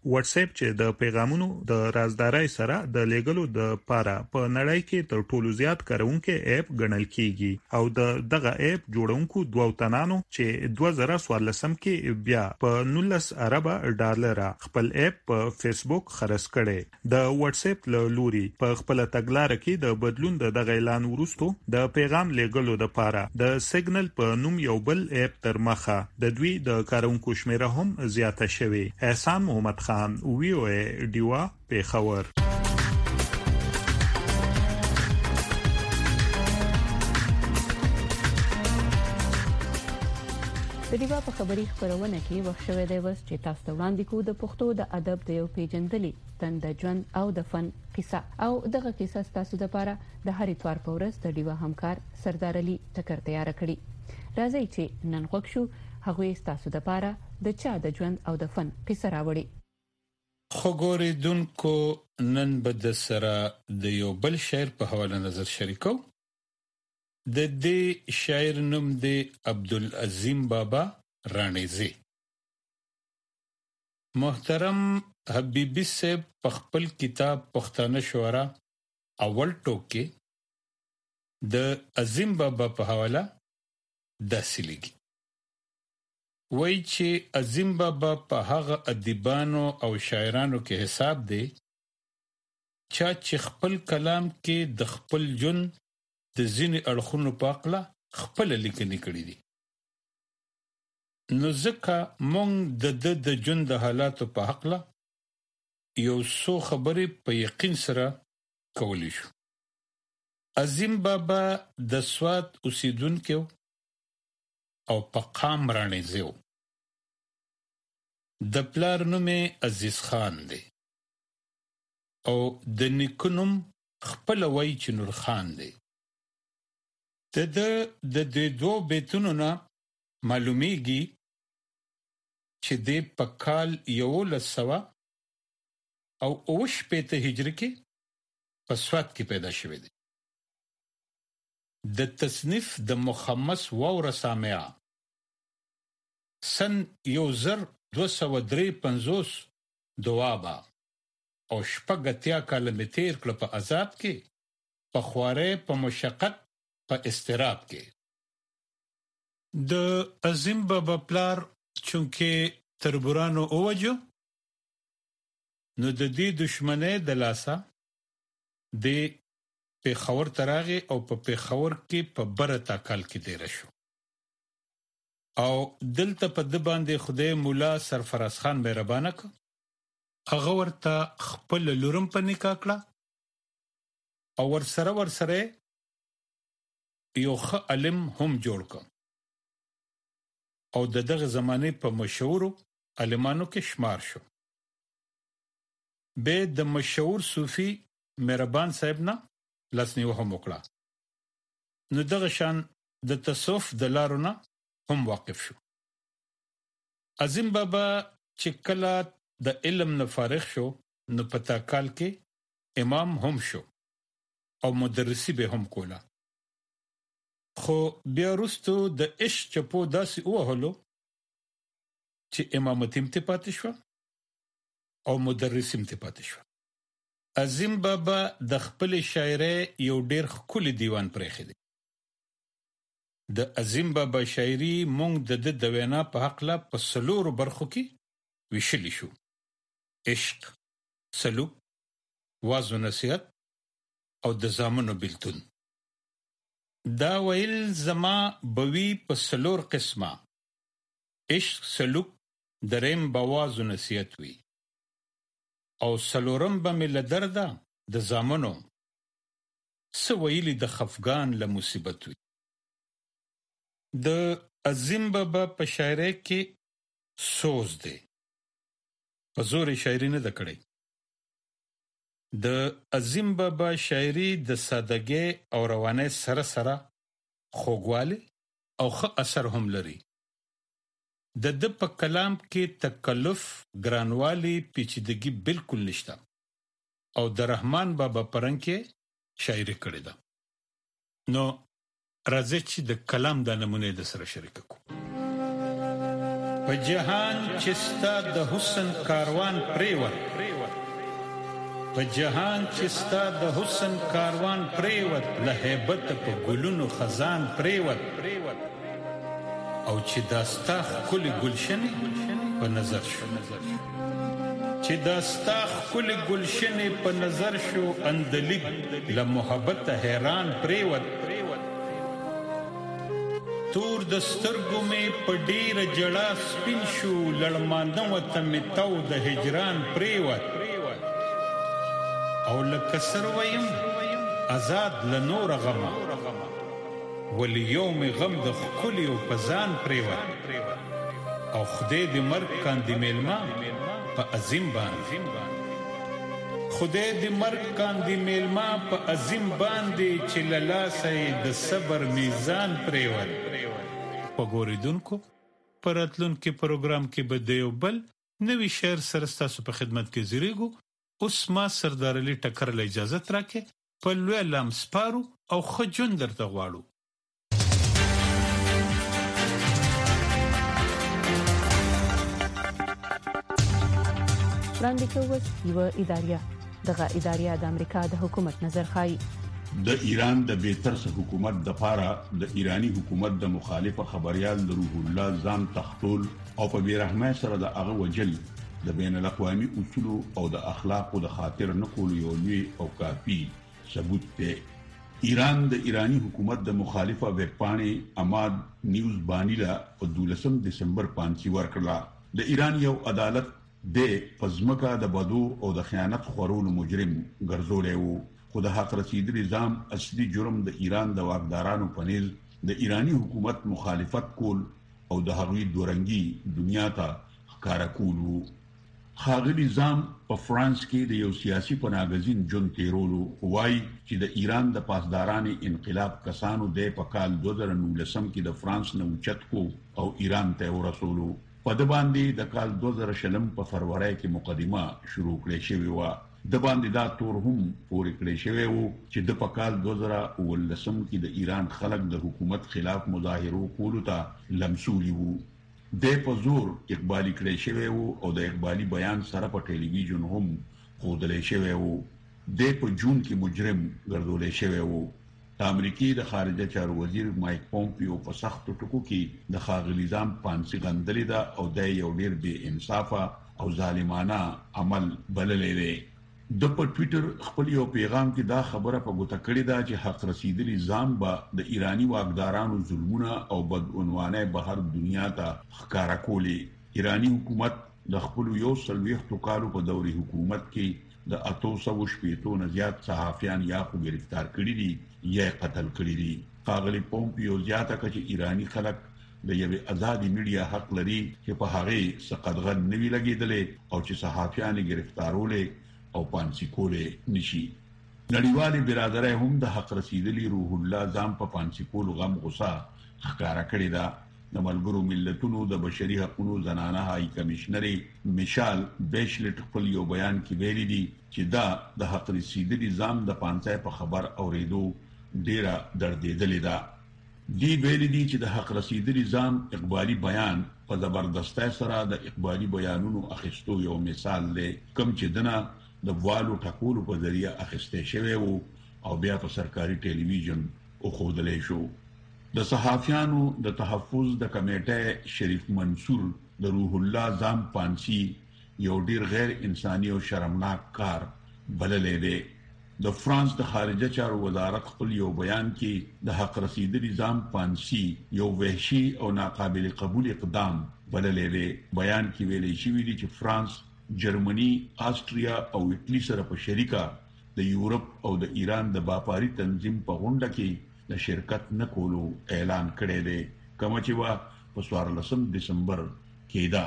واتس اپ چې د پیغامونو د رازدارۍ سره د لیګلو د پاره په نړۍ کې تر ټولو زیات کارونکو اپ ګڼل کیږي او د دغه اپ جوړونکو دوه تنانو چې دوه زره څوارلسم کې بیا په نولس ارب ډالر خپل اپ په فیسبوک خرڅ کړي. د واتس اپ له لوري په خپل تګلارې کې د بدلون د دغه اعلان وروسته د پیغام لیګلو د پاره د سیګنل په نوم یو بل اپ تر مخه د دوی د کارونکو شمیره هم زیاته شوه. احسان محمد خان وی او ای ډیوا پیښور. د دیوا په خبري خبرونه کې وخت شوه دی وس چې تاسو ته وړاندې کوو د پښتو د ادب د یو پیجندلي تند ژوند او د فن قصه او دغه قصه تاسو د لپاره د هر اتوار په ورځ د دیوا همکار سردار علي ټکر تیار کړی. راځي چې نن وخت شو هغه تاسو د لپاره د چا د ژوند او د فن قصه راوړي. خګوري دونکو نن بد سره د یو بل شاعر په حواله نظر شریکو. د دې شاعر نوم دی عبدالعظیم بابا رانیزی. محترم حبیبی صاحب په خپل کتاب پښتانه شعرا اول ټوک کې د عظیم بابا په حواله داسې لیکي. وای چې عظیم بابا په هغه ادیبانو او شاعرانو کې حساب دی چا چې خپل کلام کې د خپل جون د ځینې اړخونو په اړه خپل لیکنې کړې دي. نو ځکه مونږ د د د جون د حالاتو په اړه یو څو خبرې په یقین سره کولی شو. عظیم بابا د سوات اوسیدونکو او په قام رانیزیو. د پلار نوم عزیز خان دی او د نیکونوم خپل وای چې نور خان دی. د د د دوه بیتونو نه معلومیږي چې د پکال یو لسوا او اوش پته هجری کې په سوات کې پیدا شوی دی. د تصنیف د مخمس وور سامعه سن یو زر دو سو درې پنځوس دوابا او شپږتیا کلمې تیر کړ په عذاب کې په خواره په مشقت په استراب کې. د عظیم بابا پلار چونکه تربورانو اوجو نو د دې دشمنه د لاسا د پیښور تراغه او په پیښور کې په برتا کال کې دی راشو او دلته په د باندې خدای مولا سرفراز خان مهربانه ک هغه ورته خپل لورم په نکاح کړه او ور سره ور سره یو ښه علم هم جوړ کړ او د دغه زمانه په مشهور علمانو کې شمار شو. به د مشهور صوفي مهربان صاحب نه لاسنیو هم وکړه. نو دغه شان د تصوف د لارونه هم واقف شو. عظیم بابا چې کله د علم نه فارغ شو نو په تاکال کې امام هم شو او مدرسي به هم کوله. خو بیا وروسته د عشق چپو داسې وهلو چې امامت هم ته پاتې شو او مدرس هم ته پاتې شو. عظیم بابا د خپل شاعرۍ یو ډېر ښکلی دیوان پرېښی دی. د عظیم بابا شاعري مونږ د د وینا په حق لا په څلورو برخو کې ویشلی شو: عشق، سلوک، واعظ و نصیحت او د زامنو بیلتون. دا ویل زما بوي په څلور قسمه: عشق، سلوک، دریم بواز و نصیحت وی او سلورم به مل درده د زامنو سویلی د خفغان له مصیبت وی. د عظیم بابا په شاعرۍ کې سوز دی، په زور شاعري نه ده کړې. د عظیم بابا شاعري د سادهګۍ او روانۍ سره سره خوږوالی او ښه اثر هم لري. د د په کلام کې تکلف، ګرانوالی، پیچیدګي بالکل نشته او د رحمان بابا پرنګ کې شاعري کړې ده. نو راځي چې د کلام د نمونه د سره شریک کو. په جهان چې ستا د حسن کاروان پریوت په جهان چې ستا د حسن کاروان پریوت له هیبت په ګلونو خزان پریوت او چې داستا کل گلشن په نظر شو چې داستا کل گلشن په نظر شو اندلیب له محبت حیران پریوت تور د سترګو مې په ډیره جړا سپین شو لړمانده وته مې تو د هجران پریوت او لکه سرویم آزاد لنور غما ولی یوم غم د خلی او پزان پریوت او خدای دې مرګ کاندې میلما په عظیم باندې خدای دې مرګ کاندې میلما په عظیم باندې چې للاسه د صبر میزان پریوت وګوریدونکو پراتلونکو پروګرام کې به دیو بل نوی شعر سره تاسو په خدمت کې زیریګو اوس ما سردار علي ټکر له اجازه تراکه په لوی لام سپارو او خجون درته غواړو وړاندې کوو یو اداریا دغه اداریا د امریکا د حکومت نظر خای د ایران د بیترس حکومت د پاره د ایرانی حکومت د مخالفه خبريال روح الله ځان تختول او په بیرحمه سره د هغه وجل د بین الاقوامي اصول او د اخلاق او د خاطر نقول یو لوی او کافي ثبوت دی ایران د ایرانی حکومت د مخالفه ویبپاڼې اماد نیوز بانیلا په دولسم دسمبر پانچي ورکړه د ایران یو عدالت د پزمکا د بدو او د خیانت خورولو مجرم ګرځولې وو خو د حق رسیدلي ځام اصلي جرم د ایران د واکدارانو پنيز د ایرانی حکومت مخالفت کول او د هغوی دورنګي دنیا ته ښکارا کول خاغلی ځام په فرانس کې د یو سیاسي پناهګزین جون تیرولو وایي چې د ایران د پاسدارانو انقلاب کسانو د پکال دوه هزار نولسم کې د فرانس نه اوچت کو او ایران ته ورسولو په د باندې د کال دوه هزار شلم په فروری کې مقدمه شروع کړې شوې و د باندې دا تور هم پورې کړې شوې و چې د پکال دوه هزار ولسم کې د ایران خلک د حکومت خلاف مظاهرو کولو ته لمسولي وو د پزور اقبالي کړی شوی وو او د اقبالي بیان سره په ټلویزیون هم خودلې شوی وو د په جون کې مجرم ګرځولې شوی وو د امریکای د خارجه چارو وزیر مایک پومپیو په سخت ټکو کې د خاغلی ځام پانسي غندلې ده او د یو ډیر بے انصافه او ظالمانه عمل بللې ده د په ټوئیټر خپل یو پیغام کې دا خبره په ګوته کړې ده چې حق رسیدلي ځام به د ایرانی واکدارانو ظلمونه او بدعنوانه بهر دنیا ته ښکارا کولې ایرانی حکومت د خپل یو سلويختو کالو په دوري حکومت کې د اتو سو شپېتو نه زیات صحافیان یا خو گرفتار کړي دي یا قتل کړي دي قاغلی پومپیو زیاته کړي چې ایرانی خلک د یوې ازادي میډیا حق لري چې په هغه سقدغن نوي لګیدلې او چې صحافیان گرفتارولې او پانسی کولې نشي نړیوالې برادرۍ هم د حق رسیدلي روح الله ځام په پانسی کول غم غوسه ښکارا کړی دا د ملګرو ملتونو د بشري حقوقو زنانه هاي کمشنري میشال بیشلټ خپل یو بیان کې ویلي دي چې دا د حق رسیدلي ځام د پانسای په خبر اوریدو ډیره دردېدلې ده دی ویلي دي چې د حق رسیدلي ځام اقبالي بیان په زبردستۍ سره د اقبالي بیانونو اخیستو یو مثال دی کوم چې دنا د والو ټاکولو په ذریعہ اخیسته شوی وو او بیا په سرکاري ټلویزیون او خودلې شو د صحافیانو د تحفظ د کمیټې شریف منصور د روح الله ځام پانسی یو ډیر غیر انساني او شرمناک کار بللې دی د فرانس د خارجه چارو وزارت خپل یو بیان کې د حق رسیدلي ځام پانسی یو وحشي او ناقابل قبول اقدام بللې دی بیان کې ویلي شوی دی چې فرانس جرمني آسټریا او ایټلی سره په شریکه د یورپ او د ایران د باپاري تنظیم په غونډه کې د شرکت نکولو اعلان کړی دی کوم چې وا په څوارلسم دسمبر کې دا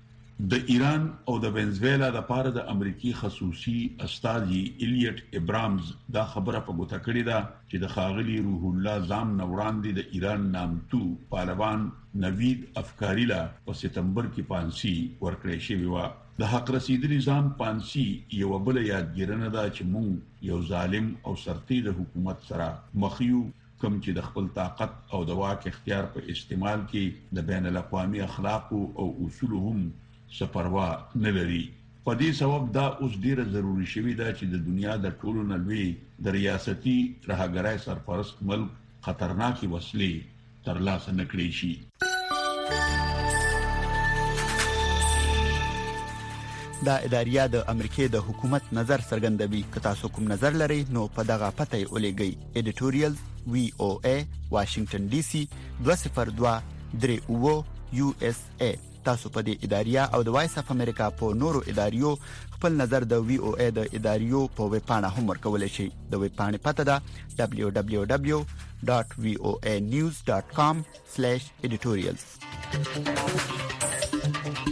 د ایران او د وینزویلا د پاره د امریکای خصوصي استاذي الیټ ابرامز دا خبره په ګوته کړې ده چې د خاغلی روح الله ځام نوړاندې د ایران نامتو پهلوان نوید افکاریلا په سپتمبر کې پانسی ورکړې شوی و د حق رسیدلي ځام پانسی یو بل یادګیرنه ده چې مونږ یو ظالم او سرتی د حکومت سره مخیو کوم چې د خپل طاقت او د واک اختیار په استعمال کې د بین الاقوامي اخلاق او اصولهم سپروا نه لري. په دې سبب دا اوس ډیره ضروری شوی دا چې د دنیا د ټولو نلوي د ریاستي رهبرۍ سرپرست ملک خطرناکي وسلې ترلاسه نکړي شي. دا اداریه د امریکای د حکومت نظر څرګندوي. که تاسو کوم نظر لرئ نو په دغه پته یې ولېږئ. ایډیټوریال وی او ای واشنگټن ډي سي دوه صفر دوه درې اوه یو اس ای. تاسو په دې اداریه او د وایس اف امریکا په نورو اداریو خپل نظر د وی او ای د اداریو په ویب پاڼه هم ورکولای شئ. د ویب پاڼې پته ده دبليو دبليو دبليو ډاټ وی او ای نیوز ډاټ کام سلیش ایډیټوریالز.